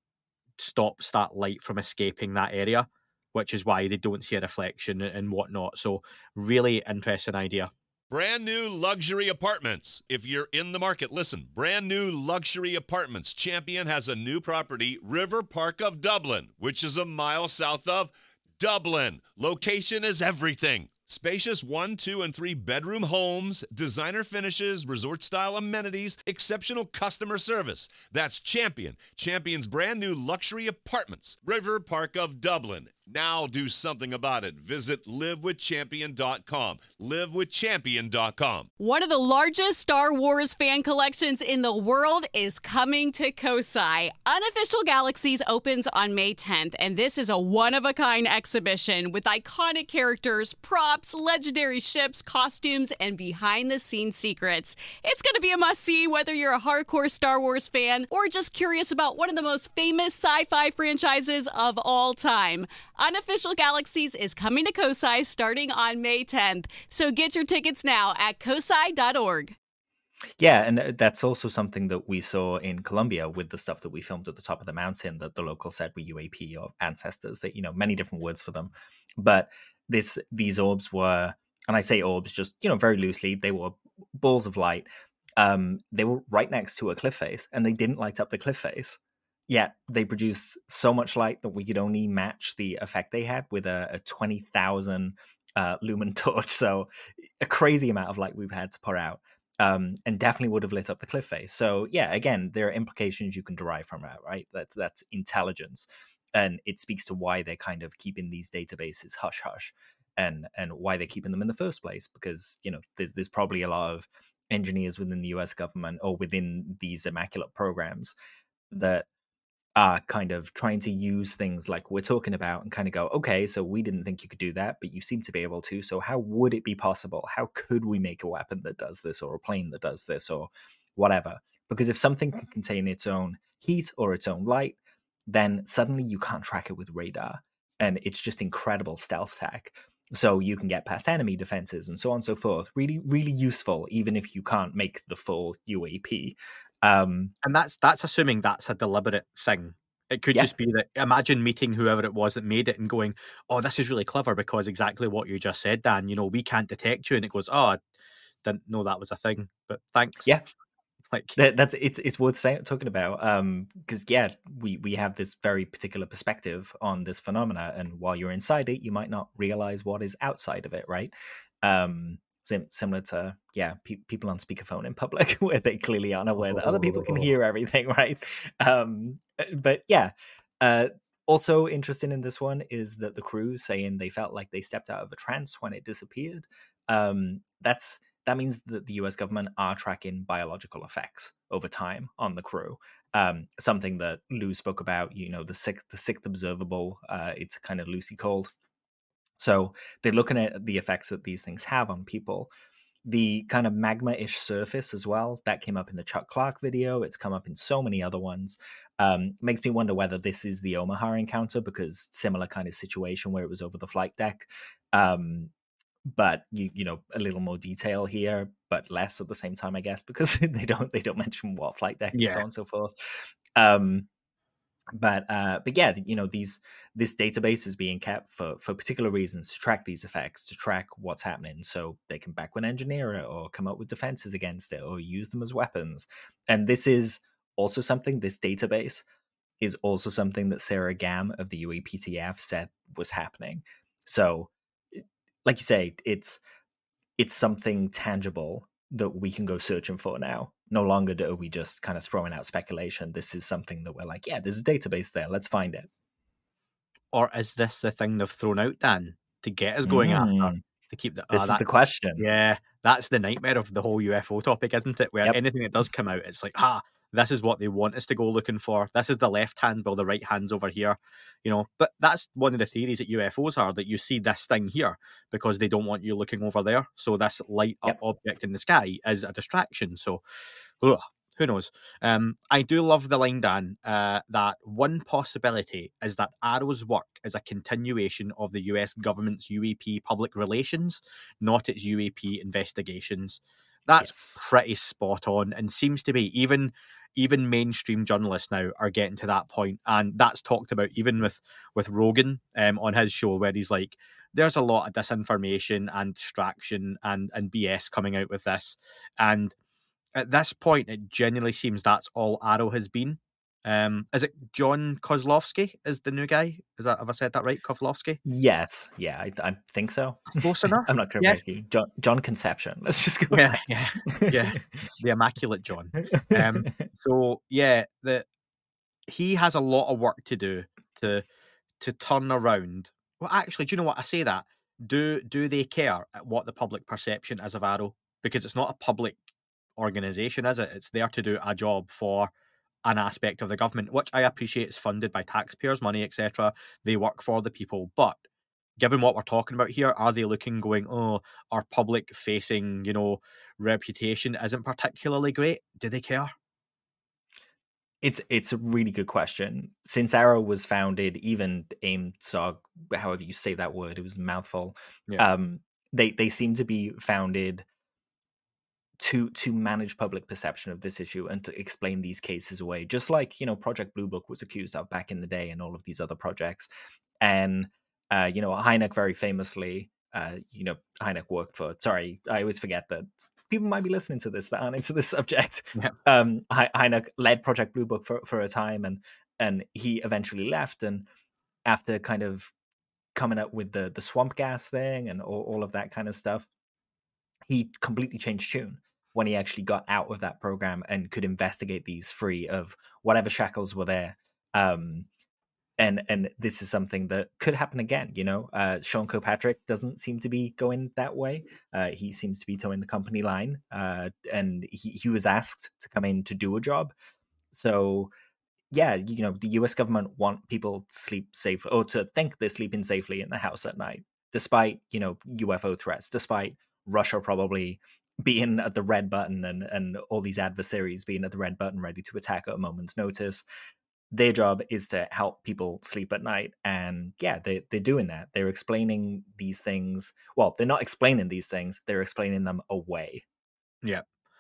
stops that light from escaping that area, which is why they don't see a reflection and whatnot. So really interesting idea. Brand new luxury apartments. If you're in the market, listen. Brand new luxury apartments. Champion has a new property, River Park of Dublin, which is a mile south of Dublin. Location is everything. Spacious one, two, and three bedroom homes, designer finishes, resort-style amenities, exceptional customer service. That's Champion. Champion's brand new luxury apartments, River Park of Dublin. Now do something about it. Visit live with champion dot com. live with champion dot com. One of the largest Star Wars fan collections in the world is coming to Kosai. Unofficial Galaxies opens on May tenth, and this is a one-of-a-kind exhibition with iconic characters, props, legendary ships, costumes, and behind-the-scenes secrets. It's going to be a must-see whether you're a hardcore Star Wars fan or just curious about one of the most famous sci-fi franchises of all time. Unofficial Galaxies is coming to Kosai starting on May tenth, so get your tickets now at kosai dot org. Yeah, and that's also something that we saw in Colombia with the stuff that we filmed at the top of the mountain that the locals said were U A P or ancestors, that, you know, many different words for them. But this these orbs were, and I say orbs just, you know, very loosely, they were balls of light. Um, they were right next to a cliff face, and they didn't light up the cliff face. Yet they produced so much light that we could only match the effect they had with a, a twenty thousand uh, lumen torch. So a crazy amount of light we've had to put out, um, and definitely would have lit up the cliff face. So yeah, again, there are implications you can derive from that, right? That's, that's intelligence. And it speaks to why they're kind of keeping these databases hush hush, and, and why they're keeping them in the first place. Because, you know, there's, there's probably a lot of engineers within the U S government or within these immaculate programs that are kind of trying to use things like we're talking about and kind of go, okay, so we didn't think you could do that, but you seem to be able to. So how would it be possible? How could we make a weapon that does this, or a plane that does this, or whatever? Because if something can contain its own heat or its own light, then suddenly you can't track it with radar. And it's just incredible stealth tech. So you can get past enemy defenses and so on and so forth. Really, really useful, even if you can't make the full U A P. Um, and that's that's assuming that's a deliberate thing. It could yeah. just be that, imagine meeting whoever it was that made it and going, oh, this is really clever because exactly what you just said, Dan, you know, we can't detect you. And it goes, oh, I didn't know that was a thing, but thanks. Yeah. Like that, that's it's it's worth saying, talking about, um, because yeah, we we have this very particular perspective on this phenomena, and while you're inside it, you might not realize what is outside of it, right? Um, sim- similar to yeah, pe- people on speakerphone in public where they clearly aren't aware that other people can hear everything, right? Um, but yeah, uh, also interesting in this one is that the crew saying they felt like they stepped out of a trance when it disappeared. Um, that's That means that the U S government are tracking biological effects over time on the crew. Um, something that Lou spoke about, you know, the sixth, the sixth observable, uh, it's kind of loosely called. So they're looking at the effects that these things have on people. The kind of magma-ish surface as well, that came up in the Chuck Clark video. It's come up in so many other ones. Um, makes me wonder whether this is the Omaha encounter, because similar kind of situation where it was over the flight deck. Um, but you you know, a little more detail here, but less at the same time, I guess, because they don't they don't mention what flight deck Yeah. and so on and so forth. Um, but uh, but yeah, you know, these this database is being kept for for particular reasons, to track these effects, to track what's happening, so they can backward engineer it or come up with defenses against it or use them as weapons. And this is also something. This database is also something that Sarah Gam of the U A P T F said was happening. So, like you say, it's it's something tangible that we can go searching for now. No longer are we just kind of throwing out speculation. This is something that we're like, yeah, there's a database there. Let's find it. Or is this the thing they've thrown out, Dan, to get us going Mm. after? To keep the, This ah, is that- the question. Yeah, that's the nightmare of the whole U F O topic, isn't it? Where Yep. anything that does come out, it's like, ah, this is what they want us to go looking for. This is the left hand, while the right hand's over here. You know, but that's one of the theories that U F Os are, that you see this thing here because they don't want you looking over there. So this light up Yep. object in the sky is a distraction. So, ugh, who knows? Um, I do love the line, Dan, uh, that one possibility is that Arrow's work is a continuation of the U S government's U A P public relations, not its U A P investigations. That's Yes. pretty spot on, and seems to be even even mainstream journalists now are getting to that point, and that's talked about even with with Rogan um, on his show, where he's like, there's a lot of disinformation and distraction and and B S coming out with this, and at this point, it genuinely seems that's all Arrow has been. Um, is it John Kozlowski is the new guy? Is that, have I said that right? Kozlowski? Yes, yeah, I, I think so. Close enough? I'm not going to Yeah. break you. John, John Conception. Let's just go. Yeah, yeah, yeah. The Immaculate John. Um, so yeah, the he has a lot of work to do to to turn around. Well, actually, do you know what? I say that. Do do they care at what the public perception is of Arrow? Because it's not a public organization, is it? It's there to do a job for an aspect of the government, which I appreciate is funded by taxpayers' money, et cetera. They work for the people, but given what we're talking about here, are they looking, going, oh, our public-facing, you know, reputation isn't particularly great? Do they care? It's it's a really good question. Since Arrow was founded, even AIM-SOG, however you say that word, it was a mouthful. Yeah. Um, they they seem to be founded to to manage public perception of this issue and to explain these cases away, just like, you know, Project Blue Book was accused of back in the day, and all of these other projects. And uh, you know, Hynek very famously, uh, you know, Hynek worked for. Sorry, I always forget that people might be listening to this that aren't into this subject. Yeah. Um, Hy- Hynek led Project Blue Book for for a time, and and he eventually left. And after kind of coming up with the the swamp gas thing and all, all of that kind of stuff, he completely changed tune when he actually got out of that program and could investigate these free of whatever shackles were there. Um, and and this is something that could happen again. You know, uh, Sean Kilpatrick doesn't seem to be going that way. Uh, he seems to be towing the company line, uh, and he, he was asked to come in to do a job. So yeah, you know, the U S government want people to sleep safe, or to think they're sleeping safely in the house at night, despite, you know, U F O threats, despite Russia probably being at the red button and, and all these adversaries being at the red button ready to attack at a moment's notice. Their job is to help people sleep at night. And yeah, they, they're doing that. They're explaining these things. Well, they're not explaining these things. They're explaining them away. Yeah.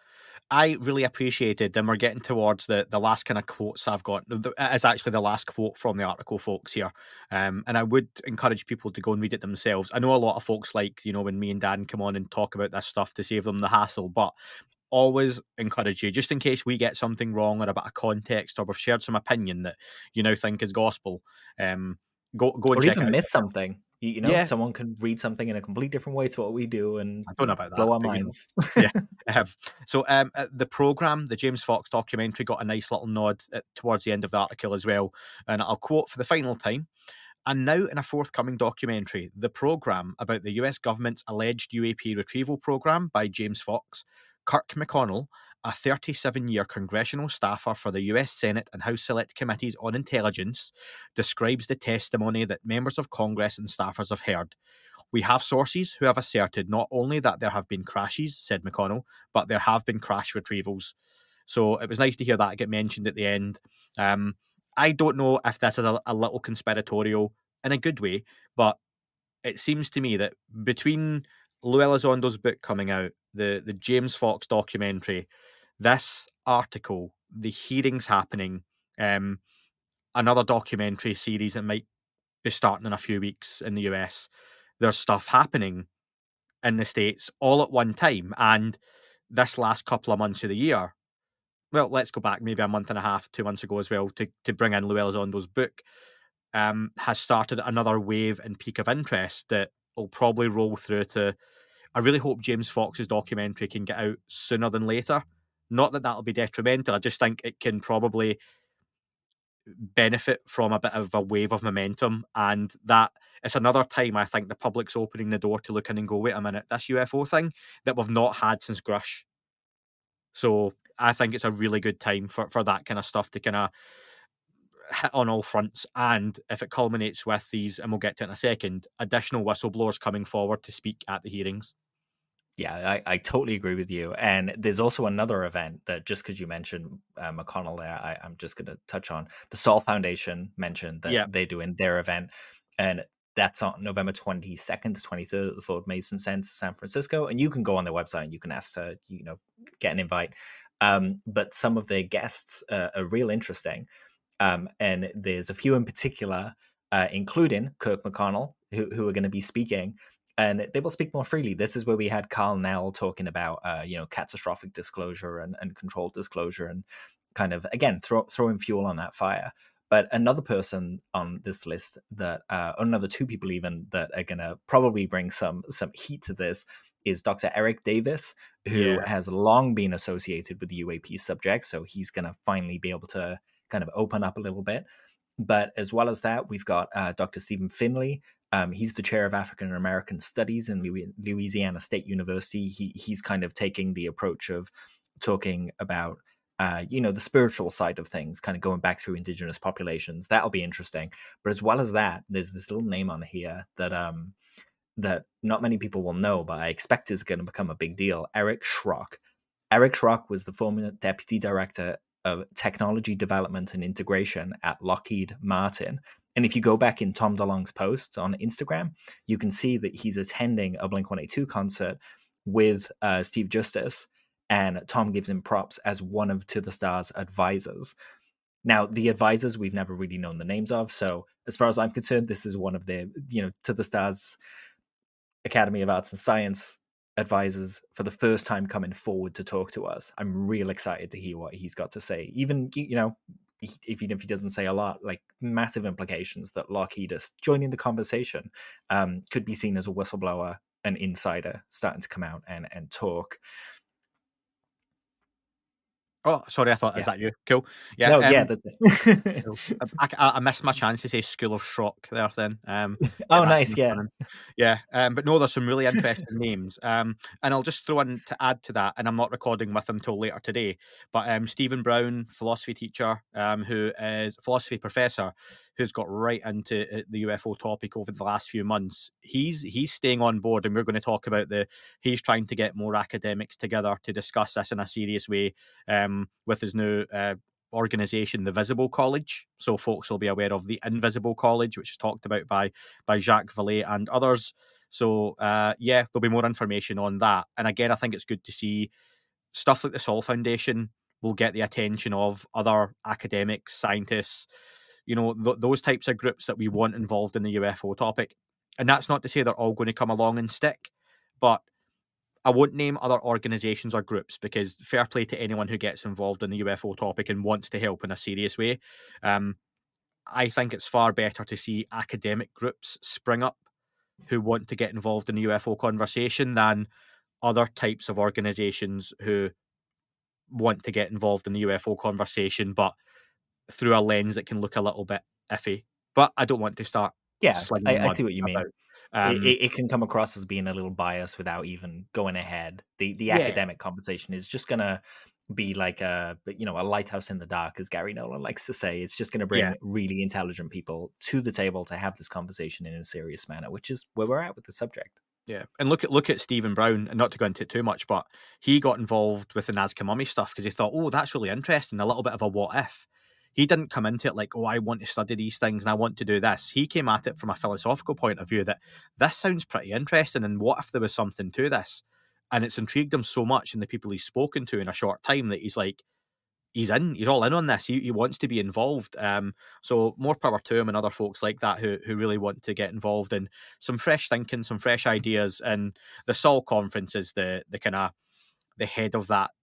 I really appreciated, and we're getting towards the, the last kind of quotes I've got. It is actually the last quote from the article, folks, here. Um, and I would encourage people to go and read it themselves. I know a lot of folks like, you know, when me and Dan come on and talk about this stuff to save them the hassle, but always encourage you, just in case we get something wrong or a bit of context, or we've shared some opinion that you now think is gospel, um, go go and or check even it out. miss something. You, you know, Yeah. someone can read something in a completely different way to what we do, and I don't know about that, blow our but, you know. minds. Yeah. Um, so um, uh, the programme, the James Fox documentary, got a nice little nod at, towards the end of the article as well. And I'll quote for the final time. And now in a forthcoming documentary, the programme about the U S government's alleged U A P retrieval programme by James Fox, Kirk McConnell, a thirty-seven-year congressional staffer for the U S Senate and House Select Committees on Intelligence, describes the testimony that members of Congress and staffers have heard. We have sources who have asserted not only that there have been crashes, said McConnell, but there have been crash retrievals. So it was nice to hear that get mentioned at the end. Um, I don't know if this is a, a little conspiratorial in a good way, but it seems to me that between Lou Elizondo's book coming out, the, the James Fox documentary, this article, the hearings happening, um, another documentary series that might be starting in a few weeks in the U S, there's stuff happening in the States all at one time. And this last couple of months of the year, well, let's go back maybe a month and a half, two months ago as well, to, to bring in Lou Elizondo's book, um, has started another wave and peak of interest that will probably roll through to... I really hope James Fox's documentary can get out sooner than later. Not that that'll be detrimental. I just think it can probably benefit from a bit of a wave of momentum, and that it's another time I think the public's opening the door to look in and go, wait a minute, this U F O thing that we've not had since Grush. So I think it's a really good time for, for that kind of stuff to kind of hit on all fronts. And if it culminates with these, and we'll get to it in a second, additional whistleblowers coming forward to speak at the hearings. Yeah, I, I totally agree with you. And there's also another event that, just because you mentioned uh, McConnell there, I, I'm just going to touch on. The Sol Foundation mentioned that Yeah. they're doing their event, and that's on November twenty-second to twenty-third at the Ford Mason Center, San Francisco. And you can go on their website and you can ask to, you know, get an invite. Um, but some of their guests uh, are real interesting. Um, and there's a few in particular, uh, including Kirk McConnell, who, who are going to be speaking. And they will speak more freely. This is where we had Carl Nell talking about, uh, you know, catastrophic disclosure and, and controlled disclosure, and kind of, again, throw, throwing fuel on that fire. But another person on this list that, uh, or another two people even that are going to probably bring some some heat to this is Doctor Eric Davis, who Yeah. has long been associated with the U A P subject. So he's going to finally be able to kind of open up a little bit. But as well as that, we've got uh, Doctor Stephen Finley. Um, he's the chair of African American Studies in Louisiana State University. He he's kind of taking the approach of talking about, uh, you know, the spiritual side of things, kind of going back through indigenous populations. That'll be interesting. But as well as that, there's this little name on here that um that not many people will know, but I expect is going to become a big deal. Eric Schrock. Eric Schrock was the former deputy director of technology development and integration at Lockheed Martin. And if you go back in Tom DeLonge's posts on Instagram, you can see that he's attending a Blink one eighty-two concert with uh, Steve Justice, and Tom gives him props as one of To the Stars advisors. Now, the advisors we've never really known the names of, so as far as I'm concerned, this is one of the, you know, To the Stars Academy of Arts and Science advisors for the first time coming forward to talk to us. I'm real excited to hear what he's got to say. Even, you know, even if he doesn't say a lot, like massive implications that Lockheed is joining the conversation, um, could be seen as a whistleblower, an insider starting to come out and, and talk. Oh, sorry, I thought, Yeah. is that you? Cool. Yeah, No, um, yeah, that's it. cool. I, I, I missed my chance to say School of Schrock there then. Um, Oh, that nice, yeah. running. Yeah, um, but no, there's some really interesting names. Um, and I'll just throw in to add to that, and I'm not recording with him till later today, but um, Stephen Brown, philosophy teacher, um, who is philosophy professor, who's got right into the U F O topic over the last few months. He's he's staying on board, and we're going to talk about the, he's trying to get more academics together to discuss this in a serious way um, with his new uh, organisation, the Visible College. So folks will be aware of the Invisible College, which is talked about by by Jacques Vallée and others. So uh, yeah, there'll be more information on that. And again, I think it's good to see stuff like the Sol Foundation will get the attention of other academics, scientists, you know, th- those types of groups that we want involved in the U F O topic. And that's not to say they're all going to come along and stick, but I won't name other organisations or groups because fair play to anyone who gets involved in the U F O topic and wants to help in a serious way. Um, I think it's far better to see academic groups spring up who want to get involved in the U F O conversation than other types of organisations who want to get involved in the U F O conversation, but through a lens that can look a little bit iffy. But I don't want to start. Yeah, slinging I, I mud see what you mean. about, Um, it, it can come across as being a little biased without even going ahead. The the Yeah. academic conversation is just gonna be like a, you know, a lighthouse in the dark, as Gary Nolan likes to say. It's just going to bring Yeah. really intelligent people to the table to have this conversation in a serious manner, which is where we're at with the subject. Yeah, and look at look at Stephen Brown, and not to go into it too much, but he got involved with the Nazca Mummy stuff because he thought, oh, that's really interesting, a little bit of a what if. He didn't come into it like, oh, I want to study these things and I want to do this. He came at it from a philosophical point of view that this sounds pretty interesting, and what if there was something to this? And it's intrigued him so much in the people he's spoken to in a short time that he's like, he's in, he's all in on this. He, he wants to be involved. Um, so more power to him and other folks like that who who really want to get involved in some fresh thinking, some fresh ideas. And the Sol Conference is the the kind of the head of that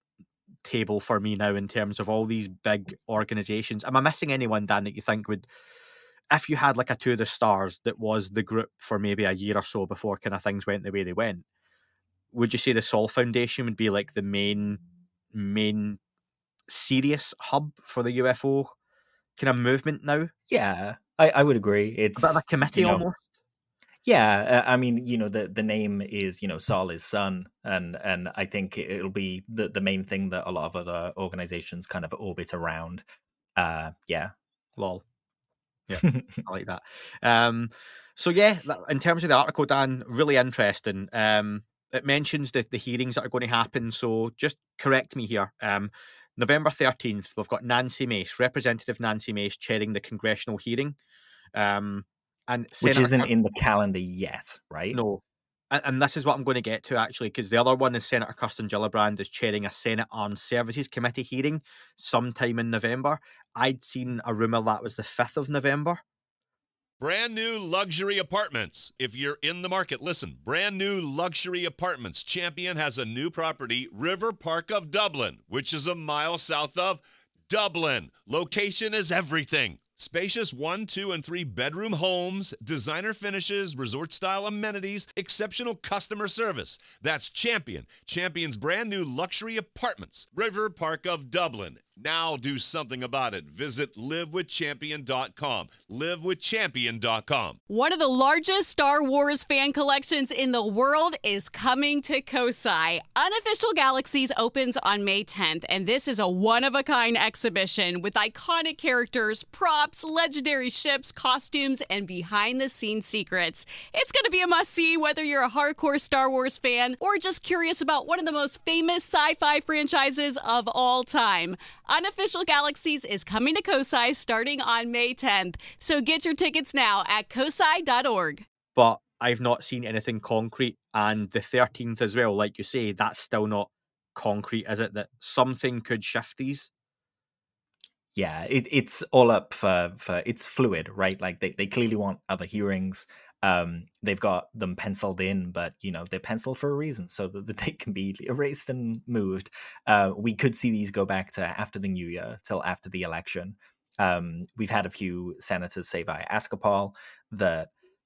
table for me now in terms of all these big organizations. Am I missing anyone, Dan, that you think would, if you had like a To the Stars that was the group for maybe a year or so before kind of things went the way they went, would you say the Sol Foundation would be like the main main serious hub for the U F O kind of movement now? Yeah, I, I would agree. It's a bit of a committee you know, almost. Yeah, I mean, you know, the, the name is, you know, Sol is son, and and I think it'll be the, the main thing that a lot of other organizations kind of orbit around. Uh, yeah. Lol. Yeah, I like that. Um, so yeah, in terms of the article, Dan, really interesting. Um, it mentions the, the hearings that are going to happen. So just correct me here. Um, November thirteenth, we've got Nancy Mace, Representative Nancy Mace, chairing the congressional hearing. Um, and Which Senator isn't Kirk- in the calendar yet, right? No. And, and this is what I'm going to get to, actually, because the other one is Senator Kirsten Gillibrand is chairing a Senate Armed Services Committee hearing sometime in November. I'd seen a rumour that was the fifth of November. Brand new luxury apartments. If you're in the market, listen. Brand new luxury apartments. Champion has a new property, River Park of Dublin, which is a mile south of Dublin. Location is everything. Spacious one, two, and three bedroom homes, designer finishes, resort-style amenities, exceptional customer service. That's Champion. Champion's brand new luxury apartments, River Park of Dublin. Now do something about it. Visit live with champion dot com. live with champion dot com. One of the largest Star Wars fan collections in the world is coming to Kosai. Unofficial Galaxies opens on May tenth, and this is a one-of-a-kind exhibition with iconic characters, props, legendary ships, costumes, and behind-the-scenes secrets. It's going to be a must-see whether you're a hardcore Star Wars fan or just curious about one of the most famous sci-fi franchises of all time. Unofficial Galaxies is coming to Kosai starting on May tenth, so get your tickets now at kosai dot org. But I've not seen anything concrete, and the thirteenth as well, like you say, that's still not concrete, is it? That something could shift these? Yeah, it, it's all up for, for it's fluid, right? Like they, they clearly want other hearings. Um, they've got them penciled in, but you know they're penciled for a reason, so that the date can be erased and moved. Uh, we could see these go back to after the new year, till after the election. Um, we've had a few senators say via Askapol that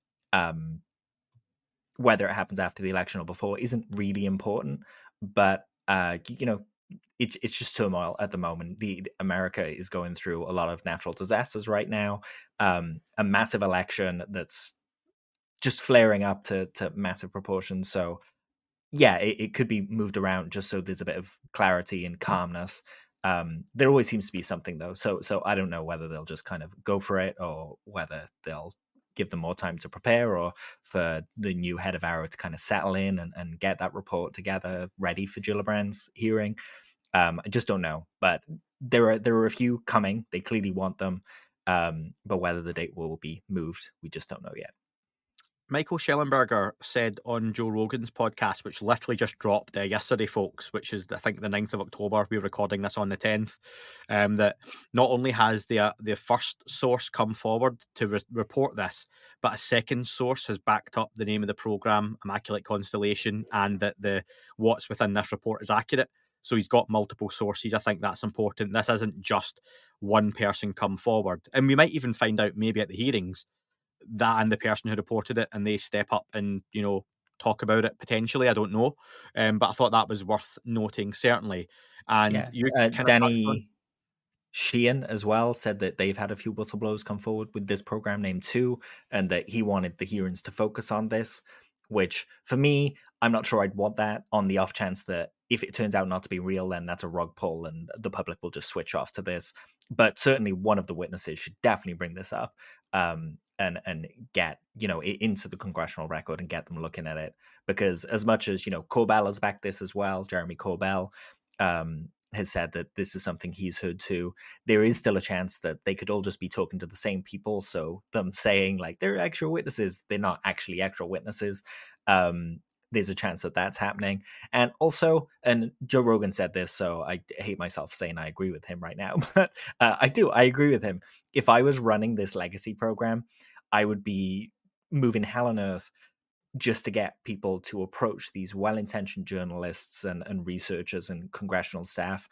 um, whether it happens after the election or before isn't really important, but uh, you know. It's it's just turmoil at the moment. The, the America is going through a lot of natural disasters right now. Um, a massive election that's just flaring up to to massive proportions. So yeah, it, it could be moved around just so there's a bit of clarity and calmness. Um, there always seems to be something though. So so I don't know whether they'll just kind of go for it or whether they'll give them more time to prepare or for the new head of Arrow to kind of settle in and, and get that report together ready for Gillibrand's hearing. Um, I just don't know, but there are there are a few coming. They clearly want them, um, but whether the date will be moved, we just don't know yet. Michael Schellenberger said on Joe Rogan's podcast, which literally just dropped uh, yesterday, folks, which is, I think, the ninth of October. We're recording this on the tenth, um, that not only has the, uh, the first source come forward to re- report this, but a second source has backed up the name of the programme, Immaculate Constellation, and that the what's within this report is accurate. So he's got multiple sources. I think that's important. This isn't just one person come forward. And we might even find out maybe at the hearings that and the person who reported it, and they step up and, you know, talk about it potentially. I don't know. Um, but I thought that was worth noting, certainly. And yeah. you uh, kind Danny of Sheehan as well said that they've had a few whistleblowers come forward with this program named Two, and that he wanted the hearings to focus on this, which for me, I'm not sure I'd want that on the off chance that if it turns out not to be real, then that's a rug pull and the public will just switch off to this. But certainly one of the witnesses should definitely bring this up um, and and get, you know, into the congressional record and get them looking at it. Because as much as, you know, Corbell has backed this as well, Jeremy Corbell um, has said that this is something he's heard too, there is still a chance that they could all just be talking to the same people. So them saying like they're actual witnesses, they're not actually actual witnesses. Um, there's a chance that that's happening. And also, and Joe Rogan said this, so I hate myself saying I agree with him right now, but uh, I do, I agree with him. If I was running this legacy program, I would be moving hell on earth just to get people to approach these well-intentioned journalists and, and researchers and congressional staff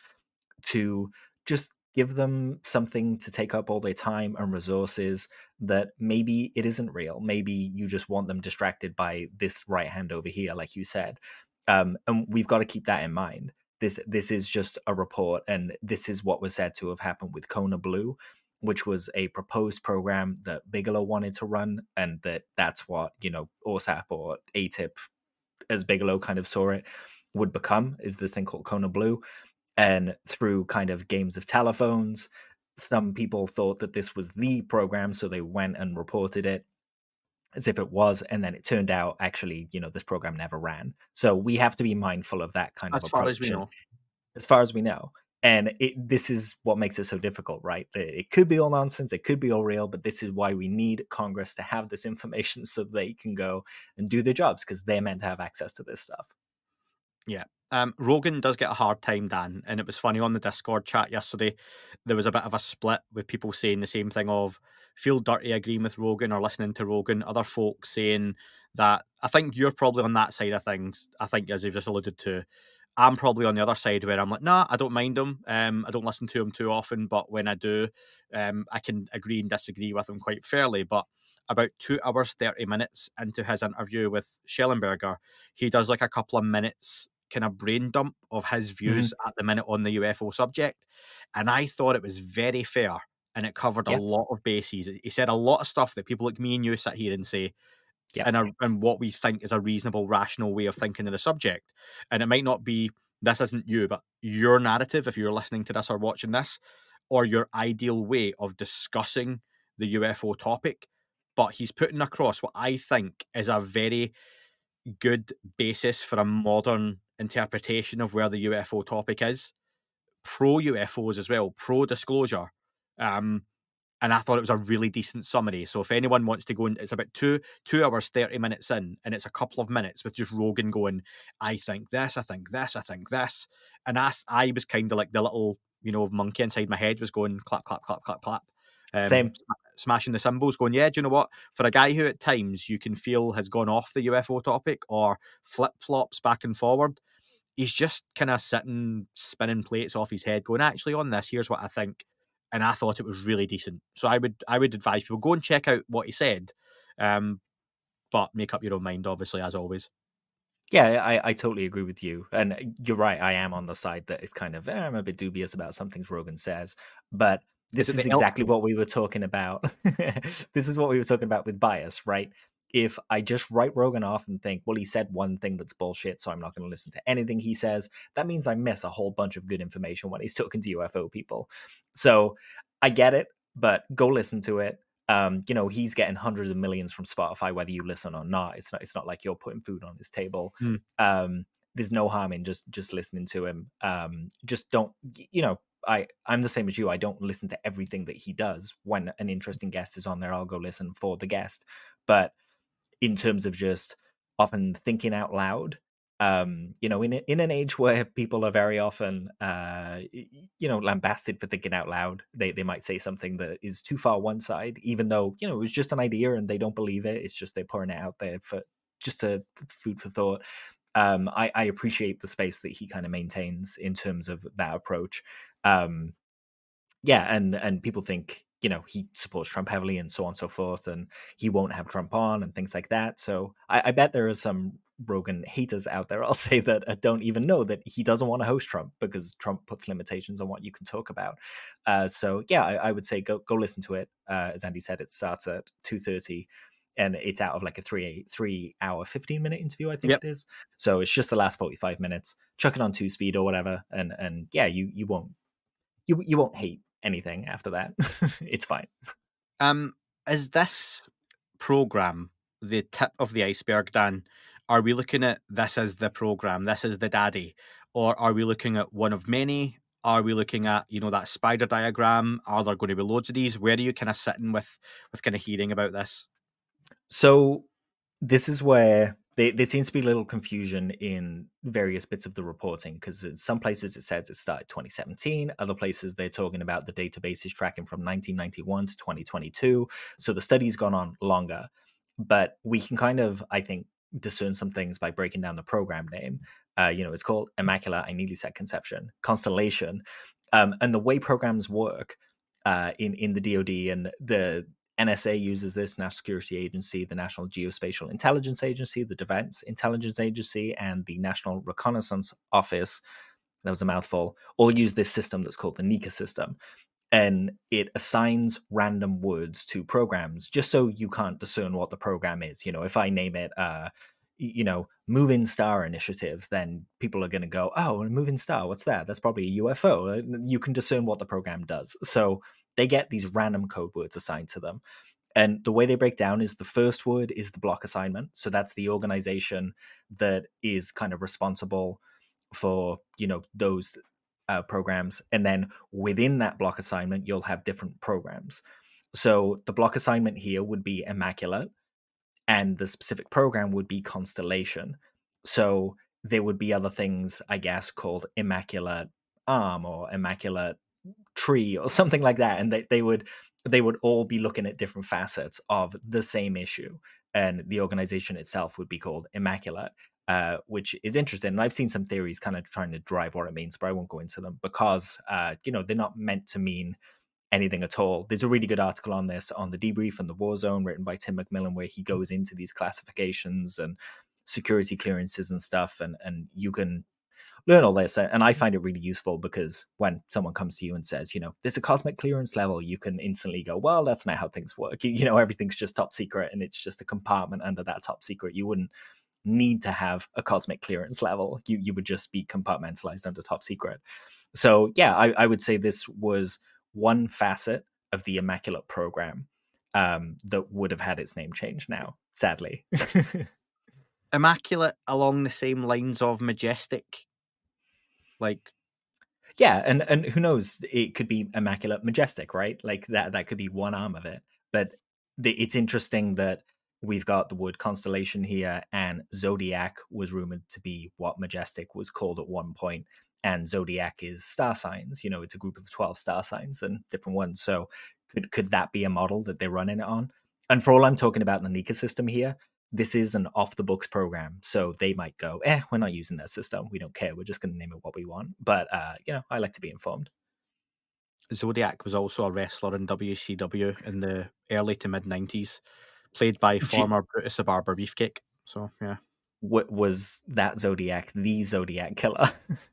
to just give them something to take up all their time and resources that maybe it isn't real. Maybe you just want them distracted by this right hand over here, like you said. Um, and we've got to keep that in mind. This this is just a report, and this is what was said to have happened with Kona Blue, which was a proposed program that Bigelow wanted to run, and that that's what, you know, O S A P or A T I P, as Bigelow kind of saw it, would become, is this thing called Kona Blue. And through kind of games of telephones, some people thought that this was the program, so they went and reported it. as if it was, and then it turned out actually, you know, this program never ran. So we have to be mindful of that kind As of far approach. as we And know. as far as we know. And it, this is what makes it so difficult, right? It it could be all nonsense, it could be all real, but this is why we need Congress to have this information so they can go and do their jobs, because they're meant to have access to this stuff. Yeah. Um, Rogan does get a hard time, Dan, and it was funny on the Discord chat yesterday. There was a bit of a split with people saying the same thing of feel dirty agreeing with Rogan or listening to Rogan. Other folks saying that I think you're probably on that side of things. I think, as you've just alluded to, I'm probably on the other side where I'm like, nah, I don't mind him. Um, I don't listen to him too often, but when I do, um, I can agree and disagree with him quite fairly. But about two hours, thirty minutes into his interview with Schellenberger, he does like a couple of minutes kind of brain dump of his views mm-hmm. at the minute on the U F O subject. And I thought it was very fair and it covered yeah. a lot of bases. He said a lot of stuff that people like me and you sit here and say, yeah. and, a, and what we think is a reasonable, rational way of thinking of the subject. And it might not be, this isn't you, but your narrative, if you're listening to this or watching this, or your ideal way of discussing the U F O topic. But he's putting across what I think is a very good basis for a modern interpretation of where the U F O topic is. Pro-U F Os as well, pro-disclosure. Um, and I thought it was a really decent summary. So if anyone wants to go in, it's about two two hours, thirty minutes in, and it's a couple of minutes with just Rogan going, I think this, I think this, I think this. And I, I was kind of like the little, you know, monkey inside my head was going clap, clap, clap, clap, clap. Um, Same. Smashing the cymbals, going, yeah, do you know what? For a guy who at times you can feel has gone off the U F O topic or flip-flops back and forward, he's just kind of sitting, spinning plates off his head, going, actually, on this, here's what I think. And I thought it was really decent. So I would I would advise people, go and check out what he said, um, but make up your own mind, obviously, as always. Yeah, I, I totally agree with you. And you're right, I am on the side that is kind of, eh, I'm a bit dubious about some things Rogan says. But this is, is exactly what we were talking about. This is what we were talking about with bias, right? If I just write Rogan off and think, well, he said one thing that's bullshit, so I'm not going to listen to anything he says, that means I miss a whole bunch of good information when he's talking to U F O people. So I get it, but go listen to it. Um, you know, he's getting hundreds of millions from Spotify, whether you listen or not. It's not, it's not like you're putting food on his table. Hmm. Um, there's no harm in just, just listening to him. Um, just don't, you know, I, I'm the same as you. I don't listen to everything that he does. When an interesting guest is on there, I'll go listen for the guest. But in terms of just often thinking out loud, um, you know, in in an age where people are very often, uh, you know, lambasted for thinking out loud, they they might say something that is too far one side, even though, you know, it was just an idea and they don't believe it. It's just they're pouring it out there for just a food for thought. Um, I, I appreciate the space that he kind of maintains in terms of that approach. Um, yeah, and and people think, you know, he supports Trump heavily and so on and so forth, and he won't have Trump on and things like that. So I, I bet there are some Rogan haters out there, I'll say, that uh, don't even know that he doesn't want to host Trump because Trump puts limitations on what you can talk about. Uh, so yeah, I, I would say go go listen to it. Uh, as Andy said, it starts at two thirty. And it's out of like a three three hour fifteen minute interview, I think yep. it is. So it's just the last forty-five minutes. Chuck it on two speed or whatever, and and yeah, you you won't you you won't hate anything after that. It's fine. Um, is this program the tip of the iceberg, Dan? Are we looking at this as the program, this is the daddy, or are we looking at one of many? Are we looking at, you know, that spider diagram? Are there going to be loads of these? Where are you kind of sitting with with kind of hearing about this? So this is where they, there seems to be a little confusion in various bits of the reporting, because in some places it says it started twenty seventeen. Other places they're talking about the database is tracking from nineteen ninety-one to twenty twenty-two. So the study's gone on longer. But we can kind of, I think, discern some things by breaking down the program name. Uh, you know, it's called Immaculate, I nearly said Conception, Constellation. Um, and the way programs work uh, in, in the D O D, and the N S A uses this, National Security Agency, the National Geospatial Intelligence Agency, the Defense Intelligence Agency, and the National Reconnaissance Office, that was a mouthful, all use this system that's called the NECA system. And it assigns random words to programs just so you can't discern what the program is. You know, if I name it, uh, you know, Moving Star Initiative, then people are going to go, oh, Moving Star, what's that? That's probably a U F O. You can discern what the program does. So they get these random code words assigned to them. And the way they break down is the first word is the block assignment. So that's the organization that is kind of responsible for, you know, those uh, programs. And then within that block assignment, you'll have different programs. So the block assignment here would be Immaculate, and the specific program would be Constellation. So there would be other things, I guess, called Immaculate Arm or Immaculate Tree or something like that. And they, they would they would all be looking at different facets of the same issue. And the organization itself would be called Immaculate, uh, which is interesting. And I've seen some theories kind of trying to drive what it means, but I won't go into them because, uh, you know, they're not meant to mean anything at all. There's a really good article on this on the Debrief and the Warzone written by Tim McMillan, where he goes into these classifications and security clearances and stuff. And, and you can learn all this. And I find it really useful because when someone comes to you and says, you know, there's a cosmic clearance level, you can instantly go, well, that's not how things work. You, you know, everything's just top secret and it's just a compartment under that top secret. You wouldn't need to have a cosmic clearance level. You you would just be compartmentalized under top secret. So yeah, I, I would say this was one facet of the Immaculate program um, that would have had its name changed now, sadly. Immaculate along the same lines of Majestic. Like, yeah, and and who knows? It could be Immaculate Majestic, right? Like that that could be one arm of it. But the, it's interesting that we've got the word Constellation here, and Zodiac was rumored to be what Majestic was called at one point. And Zodiac is star signs. You know, it's a group of twelve star signs and different ones. So could could that be a model that they're running it on? And for all I'm talking about the Nika system here, this is an off-the-books program, so they might go, eh, we're not using that system. We don't care. We're just going to name it what we want. But, uh, you know, I like to be informed. Zodiac was also a wrestler in W C W in the early to mid-nineties, played by former Brutus the Barber Beefcake. So, yeah. What was that Zodiac, the Zodiac killer?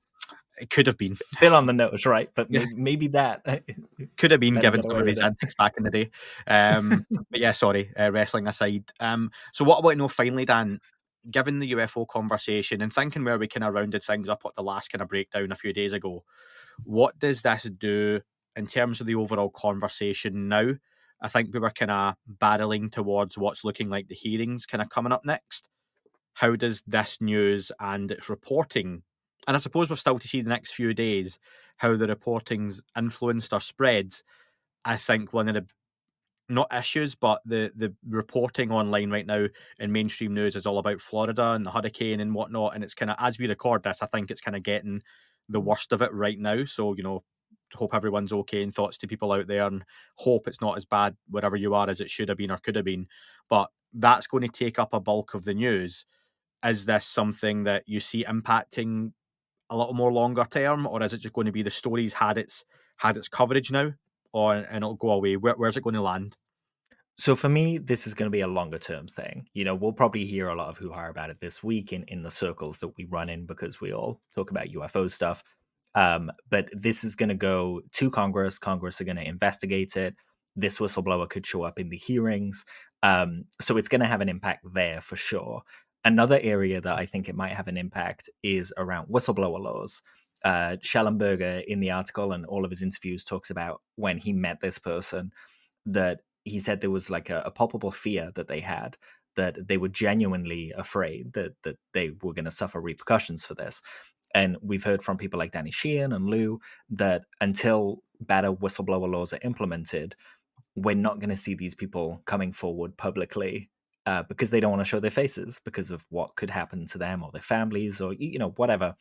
It could have been. Still on the nose, right? But Yeah. maybe, maybe that. Could have been, Better given get some away of with his it. antics back in the day. Um, but yeah, sorry, uh, wrestling aside. Um, so what I want to know finally, Dan, given the U F O conversation and thinking where we kind of rounded things up at the last kind of breakdown a few days ago, what does this do in terms of the overall conversation now? I think we were kind of barreling towards what's looking like the hearings kind of coming up next. How does this news and its reporting, and I suppose we're still to see the next few days how the reporting's influenced or spreads. I think one of the, not issues, but the, the reporting online right now in mainstream news is all about Florida and the hurricane and whatnot. And it's kind of, as we record this, I think it's kind of getting the worst of it right now. So, you know, hope everyone's okay, and thoughts to people out there, and hope it's not as bad wherever you are as it should have been or could have been. But that's going to take up a bulk of the news. Is this something that you see impacting a little more longer term, or is it just going to be the story's had its had its coverage now, or and it'll go away? Where, where's it going to land? So for me, this is going to be a longer term thing. You know, we'll probably hear a lot of hoo-ha about it this week in, in the circles that we run in, because we all talk about U F O stuff. Um, but this is going to go to Congress. Congress are going to investigate it. This whistleblower could show up in the hearings. Um, so it's going to have an impact there for sure. Another area that I think it might have an impact is around whistleblower laws. Uh, Schellenberger in the article and all of his interviews talks about when he met this person, that he said there was like a, a palpable fear that they had, that they were genuinely afraid that that they were going to suffer repercussions for this. And we've heard from people like Danny Sheehan and Lou that until better whistleblower laws are implemented, we're not going to see these people coming forward publicly uh, because they don't want to show their faces because of what could happen to them or their families or, you know, whatever.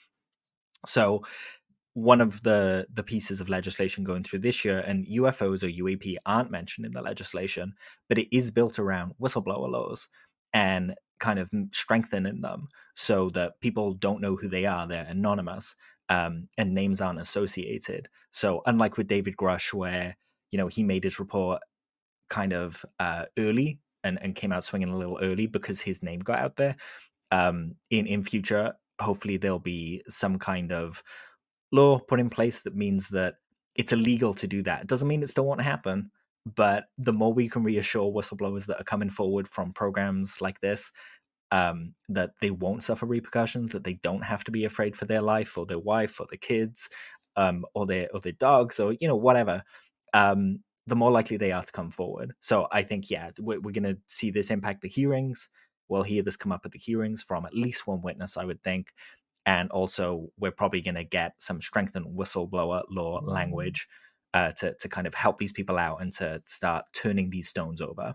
So one of the, the pieces of legislation going through this year, and U F Os or U A P aren't mentioned in the legislation, but it is built around whistleblower laws and kind of strengthening them so that people don't know who they are. They're anonymous, um, and names aren't associated. So unlike with David Grush, where, you know, he made his report kind of uh, early and, and came out swinging a little early because his name got out there, um, in, in future, hopefully there'll be some kind of law put in place that means that it's illegal to do that. It doesn't mean it still won't happen, but the more we can reassure whistleblowers that are coming forward from programs like this, um, that they won't suffer repercussions, that they don't have to be afraid for their life or their wife or their kids, um, or their or their dogs or, you know, whatever, um, the more likely they are to come forward. So I think, yeah, we're, we're going to see this impact the hearings. We'll hear this come up at the hearings from at least one witness, I would think. And also, we're probably going to get some strengthened whistleblower law language uh, to, to kind of help these people out and to start turning these stones over.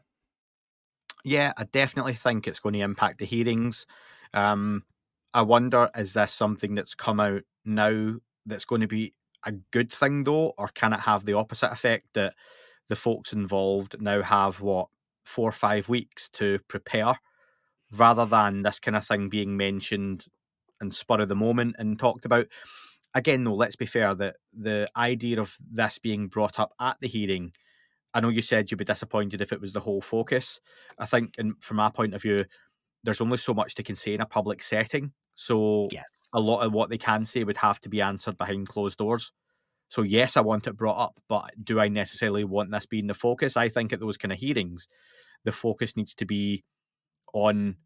Yeah, I definitely think it's going to impact the hearings. Um, I wonder, is this something that's come out now that's going to be a good thing, though? Or can it have the opposite effect that the folks involved now have, what, four or five weeks to prepare, rather than this kind of thing being mentioned and spur of the moment and talked about? Again, though, let's be fair, that the idea of this being brought up at the hearing, I know you said you'd be disappointed if it was the whole focus. I think, and from my point of view, there's only so much they can say in a public setting. So yes. a lot of what they can say would have to be answered behind closed doors. So yes, I want it brought up, but do I necessarily want this being the focus? I think at those kind of hearings, the focus needs to be on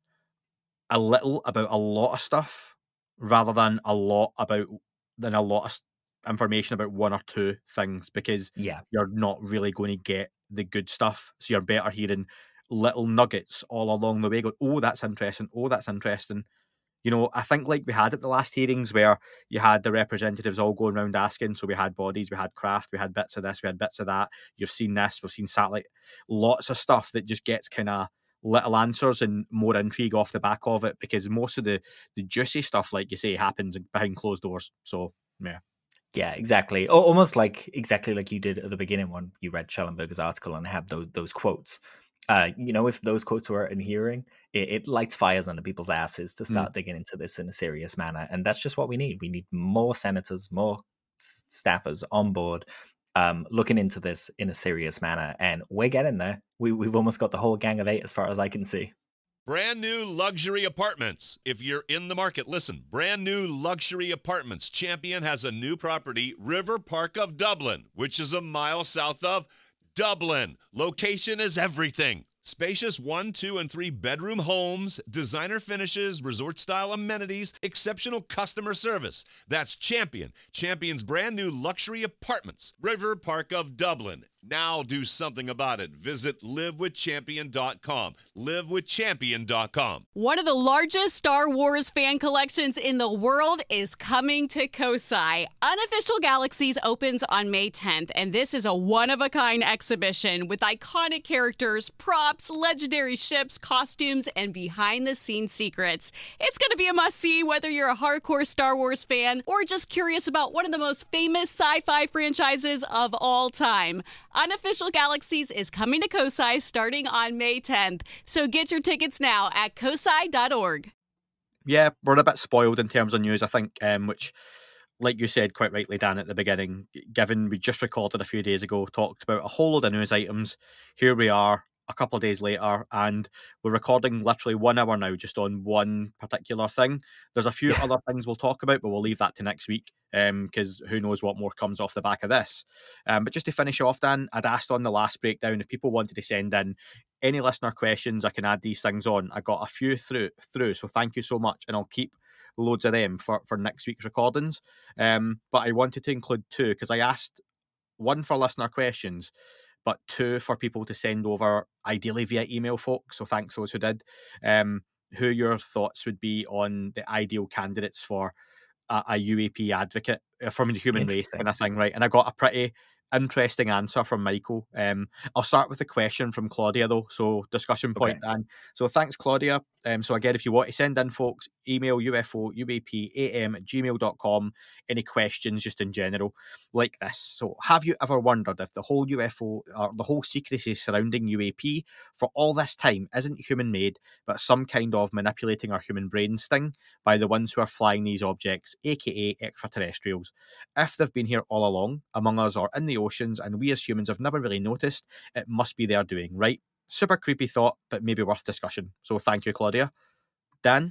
a little about a lot of stuff, rather than a lot about than a lot of information about one or two things, because yeah. you're not really going to get the good stuff. So you're better hearing little nuggets all along the way, going, oh, that's interesting, oh, that's interesting. You know, I think like we had at the last hearings where you had the representatives all going around asking. So we had bodies, we had craft, we had bits of this, we had bits of that. You've seen this, we've seen satellite. Lots of stuff that just gets kind of little answers and more intrigue off the back of it, because most of the, the juicy stuff, like you say, happens behind closed doors. So, yeah. Yeah, exactly. Or almost like exactly like you did at the beginning when you read Schellenberger's article and had those, those quotes. Uh, you know, if those quotes were in hearing, it, it lights fires under people's asses to start mm. digging into this in a serious manner. And that's just what we need. We need more senators, more s- staffers on board, um, looking into this in a serious manner. And we're getting there. We, we've almost got the whole gang of eight as far as I can see. Brand new luxury apartments. If you're in the market, listen. Brand new luxury apartments. Champion has a new property, River Park of Dublin, which is a mile south of Dublin. Location is everything. Spacious one, two, and three bedroom homes, designer finishes, resort-style amenities, exceptional customer service. That's Champion. Champion's brand new luxury apartments, River Park of Dublin. Now do something about it. Visit live with champion dot com. live with champion dot com. One of the largest Star Wars fan collections in the world is coming to Kosai. Unofficial Galaxies opens on May tenth, and this is a one-of-a-kind exhibition with iconic characters, props, legendary ships, costumes, and behind-the-scenes secrets. It's going to be a must-see whether you're a hardcore Star Wars fan or just curious about one of the most famous sci-fi franchises of all time. Unofficial Galaxies is coming to Kosai starting on May tenth, so get your tickets now at kosai dot org. Yeah, we're a bit spoiled in terms of news, I think, um, which, like you said quite rightly, Dan, at the beginning, given we just recorded a few days ago, talked about a whole load of news items. Here we are, a couple of days later, and we're recording literally one hour now just on one particular thing. There's a few yeah. other things we'll talk about, but we'll leave that to next week, because um, who knows what more comes off the back of this. Um, but just to finish off, Dan, I'd asked on the last breakdown if people wanted to send in any listener questions, I can add these things on. I got a few through, through so thank you so much, and I'll keep loads of them for, for next week's recordings. Um, but I wanted to include two, because I asked one for listener questions, but two for people to send over, ideally via email, folks. So thanks those who did. Um, who your thoughts would be on the ideal candidates for a, a U A P advocate from the human race kind of thing, right? And I got a pretty interesting answer from Michael. Um, I'll start with a question from Claudia, though. So discussion point, okay. Dan. So thanks, Claudia. Um, so again, if you want to send in, folks, email U F O U A P A M at gmail dot com. Any questions just in general like this. So have you ever wondered if the whole U F O or the whole secrecy surrounding U A P for all this time isn't human made, but some kind of manipulating our human brains thing by the ones who are flying these objects, aka extraterrestrials? If they've been here all along, among us or in the oceans, and we as humans have never really noticed, it must be their doing, right? Super creepy thought, but maybe worth discussion. So thank you, Claudia. Dan?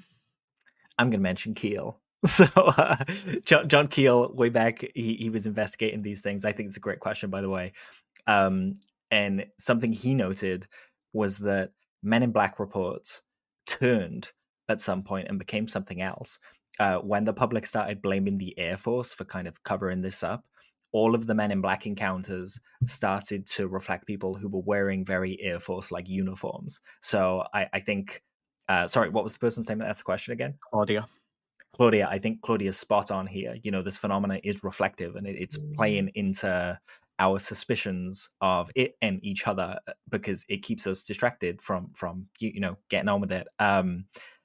I'm going to mention Keel. So uh, John, John Keel, way back, he, he was investigating these things. I think it's a great question, by the way. Um, and something he noted was that Men in Black reports turned at some point and became something else. Uh, when the public started blaming the Air Force for kind of covering this up, all of the Men in Black encounters started to reflect people who were wearing very Air Force-like uniforms. So I, I think, uh, sorry, what was the person's name that asked the question again? Claudia. Claudia, I think Claudia's spot on here. You know, this phenomena is reflective, and it, it's playing into our suspicions of it and each other because it keeps us distracted from from you, you know getting on with it. Um,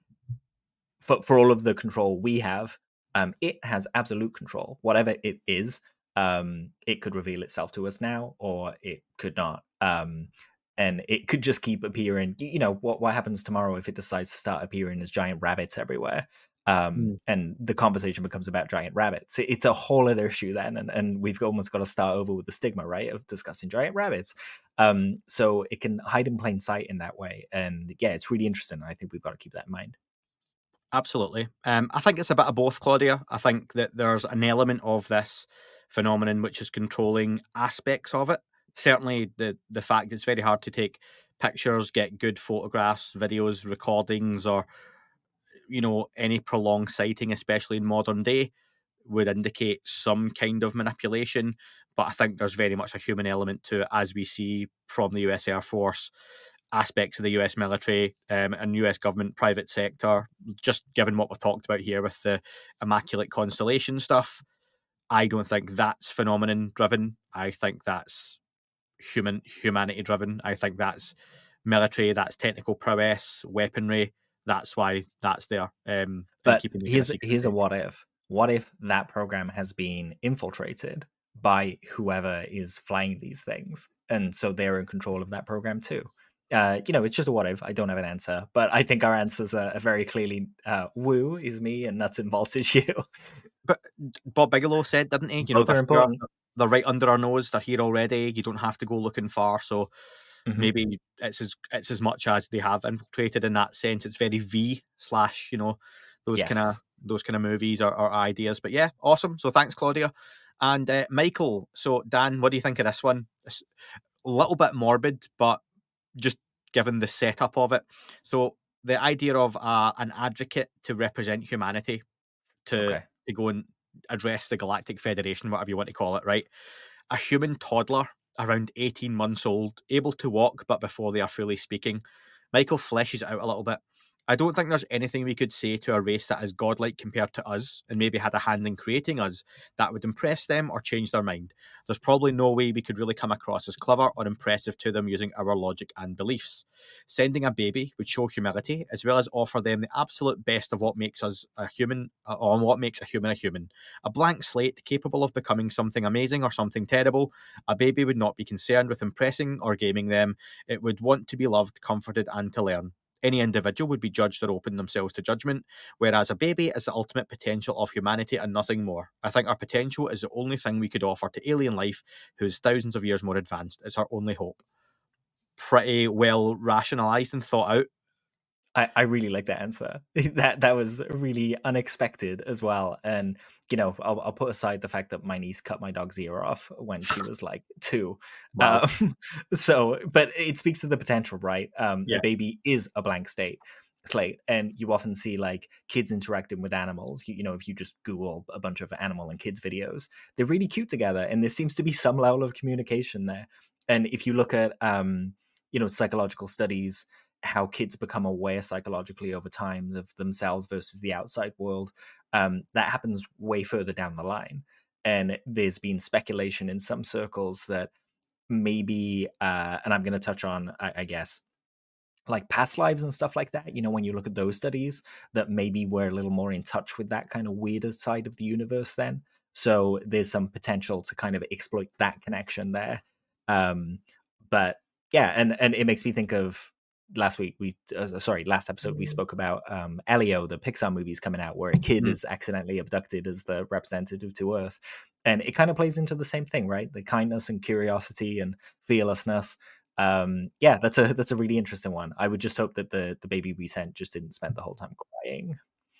for for all of the control we have, um, it has absolute control. Whatever it is, um, it could reveal itself to us now, or it could not. Um, and it could just keep appearing. You know, what what happens tomorrow if it decides to start appearing as giant rabbits everywhere? Um, mm. And the conversation becomes about giant rabbits. It's a whole other issue then, and, and we've almost got to start over with the stigma, right, of discussing giant rabbits. Um, so it can hide in plain sight in that way, and yeah, it's really interesting. I think we've got to keep that in mind. Absolutely. Um, I think it's a bit of both, Claudia. I think that there's an element of this phenomenon which is controlling aspects of it. Certainly, the the fact it's very hard to take pictures, get good photographs, videos, recordings, or you know, any prolonged sighting, especially in modern day, would indicate some kind of manipulation. But I think there's very much a human element to it, as we see from the U S Air Force, aspects of the U S military, um, and U S government, private sector. Just given what we've talked about here with the Immaculate Constellation stuff, I don't think that's phenomenon driven. I think that's human humanity driven. I think that's military, that's technical prowess, weaponry. That's why that's there. Um, but here's, here's a what if. What if that program has been infiltrated by whoever is flying these things? And so they're in control of that program too. Uh, you know, it's just a what if. I don't have an answer. But I think our answers are, are very clearly uh, woo is me and nuts and bolts is you. But Bob Bigelow said, didn't he? You Both know, are important. They're, they're right under our nose. They're here already. You don't have to go looking far. So Mm-hmm. maybe it's as it's as much as they have infiltrated in that sense. It's very V slash, you know, those yes. kind of those kind of movies or, or ideas. But yeah, awesome. So thanks, Claudia. And uh, Michael. So Dan, what do you think of this one? It's a little bit morbid, but just given the setup of it. So the idea of uh, an advocate to represent humanity, to okay. to go and address the Galactic Federation, whatever you want to call it, right? A human toddler, around eighteen months old, able to walk, but before they are fully speaking. Michael fleshes it out a little bit. I don't think there's anything we could say to a race that is godlike compared to us and maybe had a hand in creating us that would impress them or change their mind. There's probably no way we could really come across as clever or impressive to them using our logic and beliefs. Sending a baby would show humility as well as offer them the absolute best of what makes us a human, or what makes a human a human. A blank slate capable of becoming something amazing or something terrible. A baby would not be concerned with impressing or gaming them. It would want to be loved, comforted, and to learn. Any individual would be judged or open themselves to judgment, whereas a baby is the ultimate potential of humanity and nothing more. I think our potential is the only thing we could offer to alien life, who is thousands of years more advanced. It's our only hope. Pretty well rationalised and thought out. I, I really like that answer. That that was really unexpected as well. And, you know, I'll, I'll put aside the fact that my niece cut my dog's ear off when she was like two. Wow. Um, so, but it speaks to the potential, right? Um, Yeah. The baby is a blank state slate, and you often see like kids interacting with animals. You, you know, if you just Google a bunch of animal and kids videos, they're really cute together, and there seems to be some level of communication there. And if you look at, um, you know, psychological studies, how kids become aware psychologically over time of themselves versus the outside world, um, that happens way further down the line. And there's been speculation in some circles that maybe, uh, and I'm going to touch on, I, I guess, like past lives and stuff like that, you know, when you look at those studies, that maybe we're a little more in touch with that kind of weirder side of the universe then. So there's some potential to kind of exploit that connection there. Um, but yeah, and, and it makes me think of, last week we uh, sorry last episode we spoke about um Elio, the Pixar movies coming out, where a kid Mm. is accidentally abducted as the representative to Earth, and it kind of plays into the same thing, right? The kindness and curiosity and fearlessness. Um yeah, that's a that's a really interesting one. I would just hope that the the baby we sent just didn't spend the whole time crying.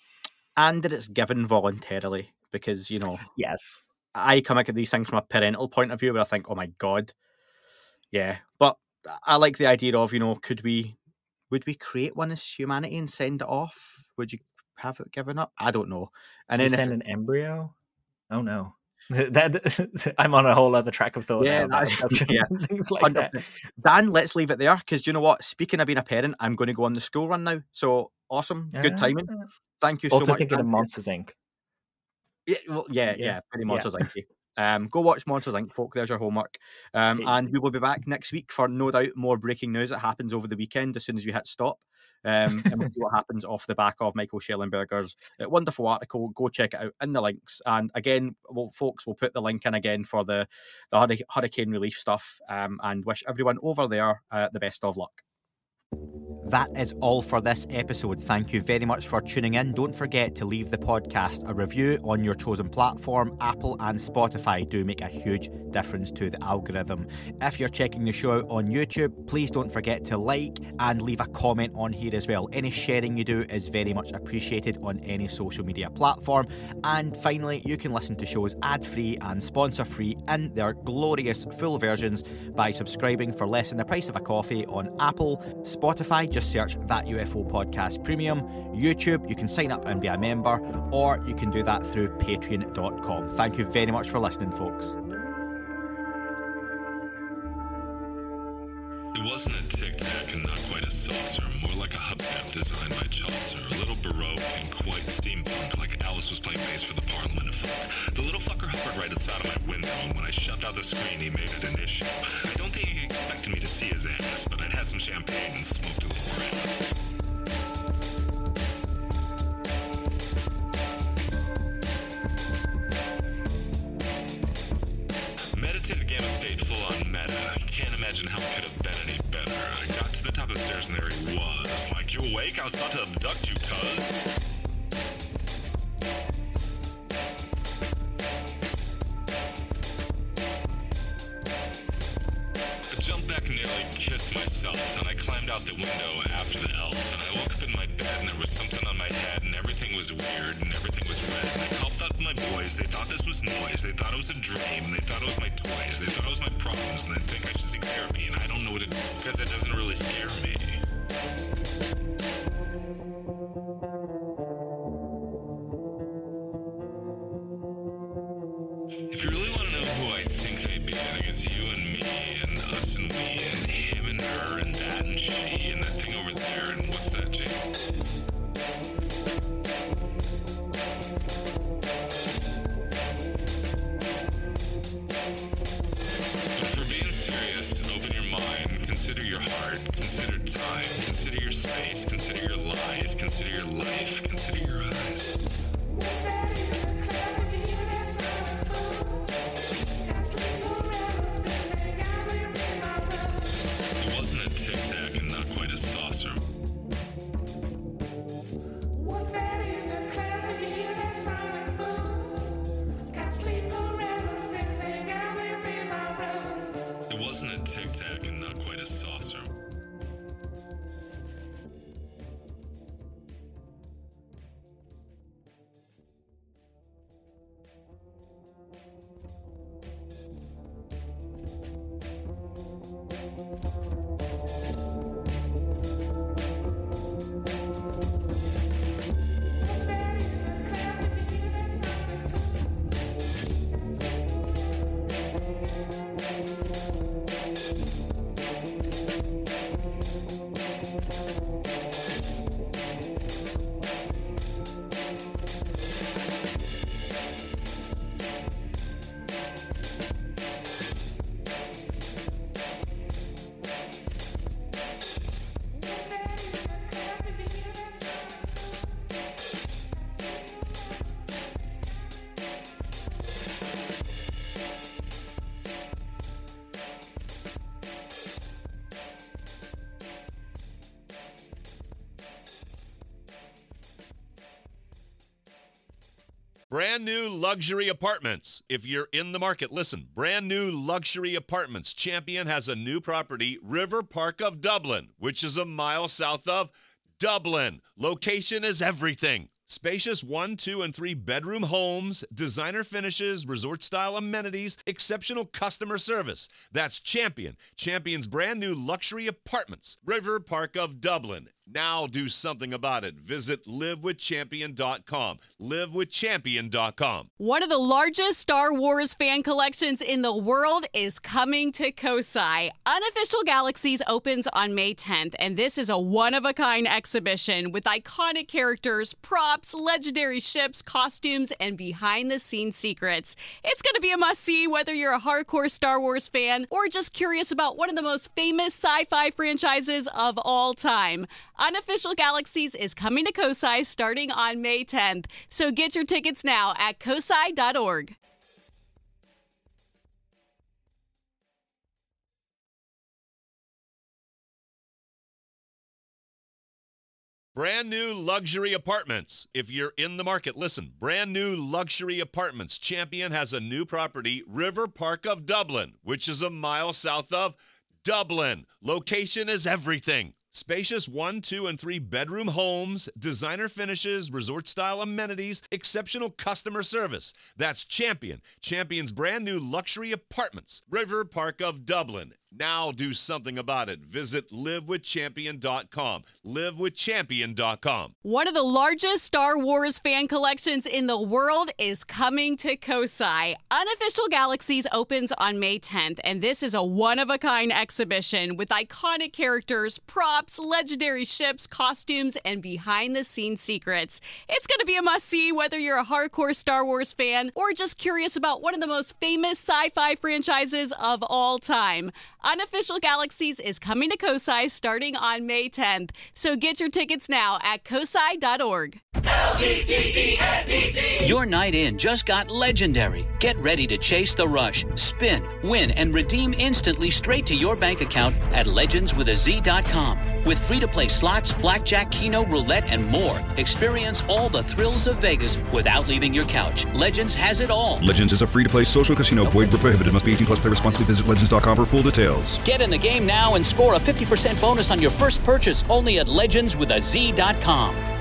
And that it's given voluntarily, because, you know, Yes. I come at these things from a parental point of view where I think, oh my God. Yeah. But I like the idea of, you know, could we, would we create one as humanity and send it off? Would you have it given up? I don't know. And You then if, send an embryo? Oh no. that I'm on a whole other track of thought. Yeah, now about that's- adoptions yeah. and things like one that. hundred percent. Dan, let's leave it there because you know what? Speaking of being a parent, I'm going to go on the school run now. So awesome, good timing. Uh, Thank you so Also much. thinking Dan, of for- Monsters Incorporated. Yeah, well, yeah, Yeah. yeah, very Yeah. Monsters Incorporated. Um, go watch Monsters Incorporated, folk. There's your homework. Um, Hey. and we will be back next week for no doubt more breaking news that happens over the weekend as soon as we hit stop. Um, and we'll see what happens off the back of Michael Schellenberger's uh, wonderful article. Go check it out in the links. And again, well, folks, we'll put the link in again for the, the hurri- hurricane relief stuff um, and wish everyone over there uh, the best of luck. That is all for this episode. Thank you very much for tuning in. Don't forget to leave the podcast a review on your chosen platform. Apple and Spotify do make a huge difference to the algorithm. If you're checking the show out on YouTube, please don't forget to like and leave a comment on here as well. Any sharing you do is very much appreciated on any social media platform. And finally, you can listen to shows ad-free and sponsor-free in their glorious full versions by subscribing for less than the price of a coffee on Apple, Spotify, just search That U F O Podcast Premium. YouTube, you can sign up and be a member, or you can do that through patreon dot com. Thank you very much for listening, folks. It wasn't a tic-tac and not quite a saucer, more like a hubcap designed by Chaucer, a little baroque and quite steampunk, like Alice was playing bass for the Parliament of Folk. The little fucker hovered right outside of my window, and when I shoved out the screen, he made it an issue. I don't think he expected me to see his ass, but I'd had some champagne and smoked a little grass. Meditative gamma state full on meta. Can't imagine how it could have been any better. I got to the top of the stairs and there he was. Like, you awake? I was about to abduct you, cuz. I jumped back and nearly kissed myself, and I climbed out the window after the elf, and I woke up in my bed and there was something on my head, and everything was weird, and everything was red, and I called out to my boys. They thought this was noise, they thought it was a dream, and they thought it was my toys, they thought it was my problems, and they think I should seek therapy, and I don't know what to do, because it doesn't really scare me. If you really want to know who I think I be, I think it's you and me, and us and we, and him and her, and that and she, and that thing over there, and what's that, Jake? But for being serious, open your mind, consider your heart, consider time, consider your space, consider your lies, consider your life, consider your eyes. It wasn't a tic-tac and not quite a saucer. It wasn't a tic-tac and not quite a saucer. Brand new luxury apartments. If you're in the market, listen. Brand new luxury apartments. Champion has a new property, River Park of Dublin, which is a mile south of Dublin. Location is everything. Spacious one, two, and three bedroom homes, designer finishes, resort-style amenities, exceptional customer service. That's Champion. Champion's brand new luxury apartments, River Park of Dublin. Now do something about it. Visit live with champion dot com. live with champion dot com. One of the largest Star Wars fan collections in the world is coming to Kosai. Unofficial Galaxies opens on May tenth, and this is a one-of-a-kind exhibition with iconic characters, props, legendary ships, costumes, and behind-the-scenes secrets. It's going to be a must-see whether you're a hardcore Star Wars fan or just curious about one of the most famous sci-fi franchises of all time. Unofficial Galaxies is coming to Kosai starting on May tenth, so get your tickets now at kosai dot org. Brand new luxury apartments. If you're in the market, listen. Brand new luxury apartments. Champion has a new property, River Park of Dublin, which is a mile south of Dublin. Location is everything. Spacious one, two, and three bedroom homes, designer finishes, resort-style amenities, exceptional customer service. That's Champion. Champion's brand new luxury apartments. River Park of Dublin. Now do something about it. Visit live with champion dot com. live with champion dot com. One of the largest Star Wars fan collections in the world is coming to Kosai. Unofficial Galaxies opens on May tenth, and this is a one-of-a-kind exhibition with iconic characters, props, legendary ships, costumes, and behind-the-scenes secrets. It's going to be a must-see whether you're a hardcore Star Wars fan or just curious about one of the most famous sci-fi franchises of all time. Unofficial Galaxies is coming to Kosai starting on May tenth, so get your tickets now at kosai dot org. L E G E N D C. Your night in just got legendary. Get ready to chase the rush, spin, win, and redeem instantly straight to your bank account at legends with a z dot com. With free-to-play slots, blackjack, keno, roulette, and more, experience all the thrills of Vegas without leaving your couch. Legends has it all. Legends is a free-to-play social casino. Void where prohibited. Must be eighteen plus. Play responsibly. Visit legends dot com for full details. Get in the game now and score a fifty percent bonus on your first purchase only at legends with a z dot com.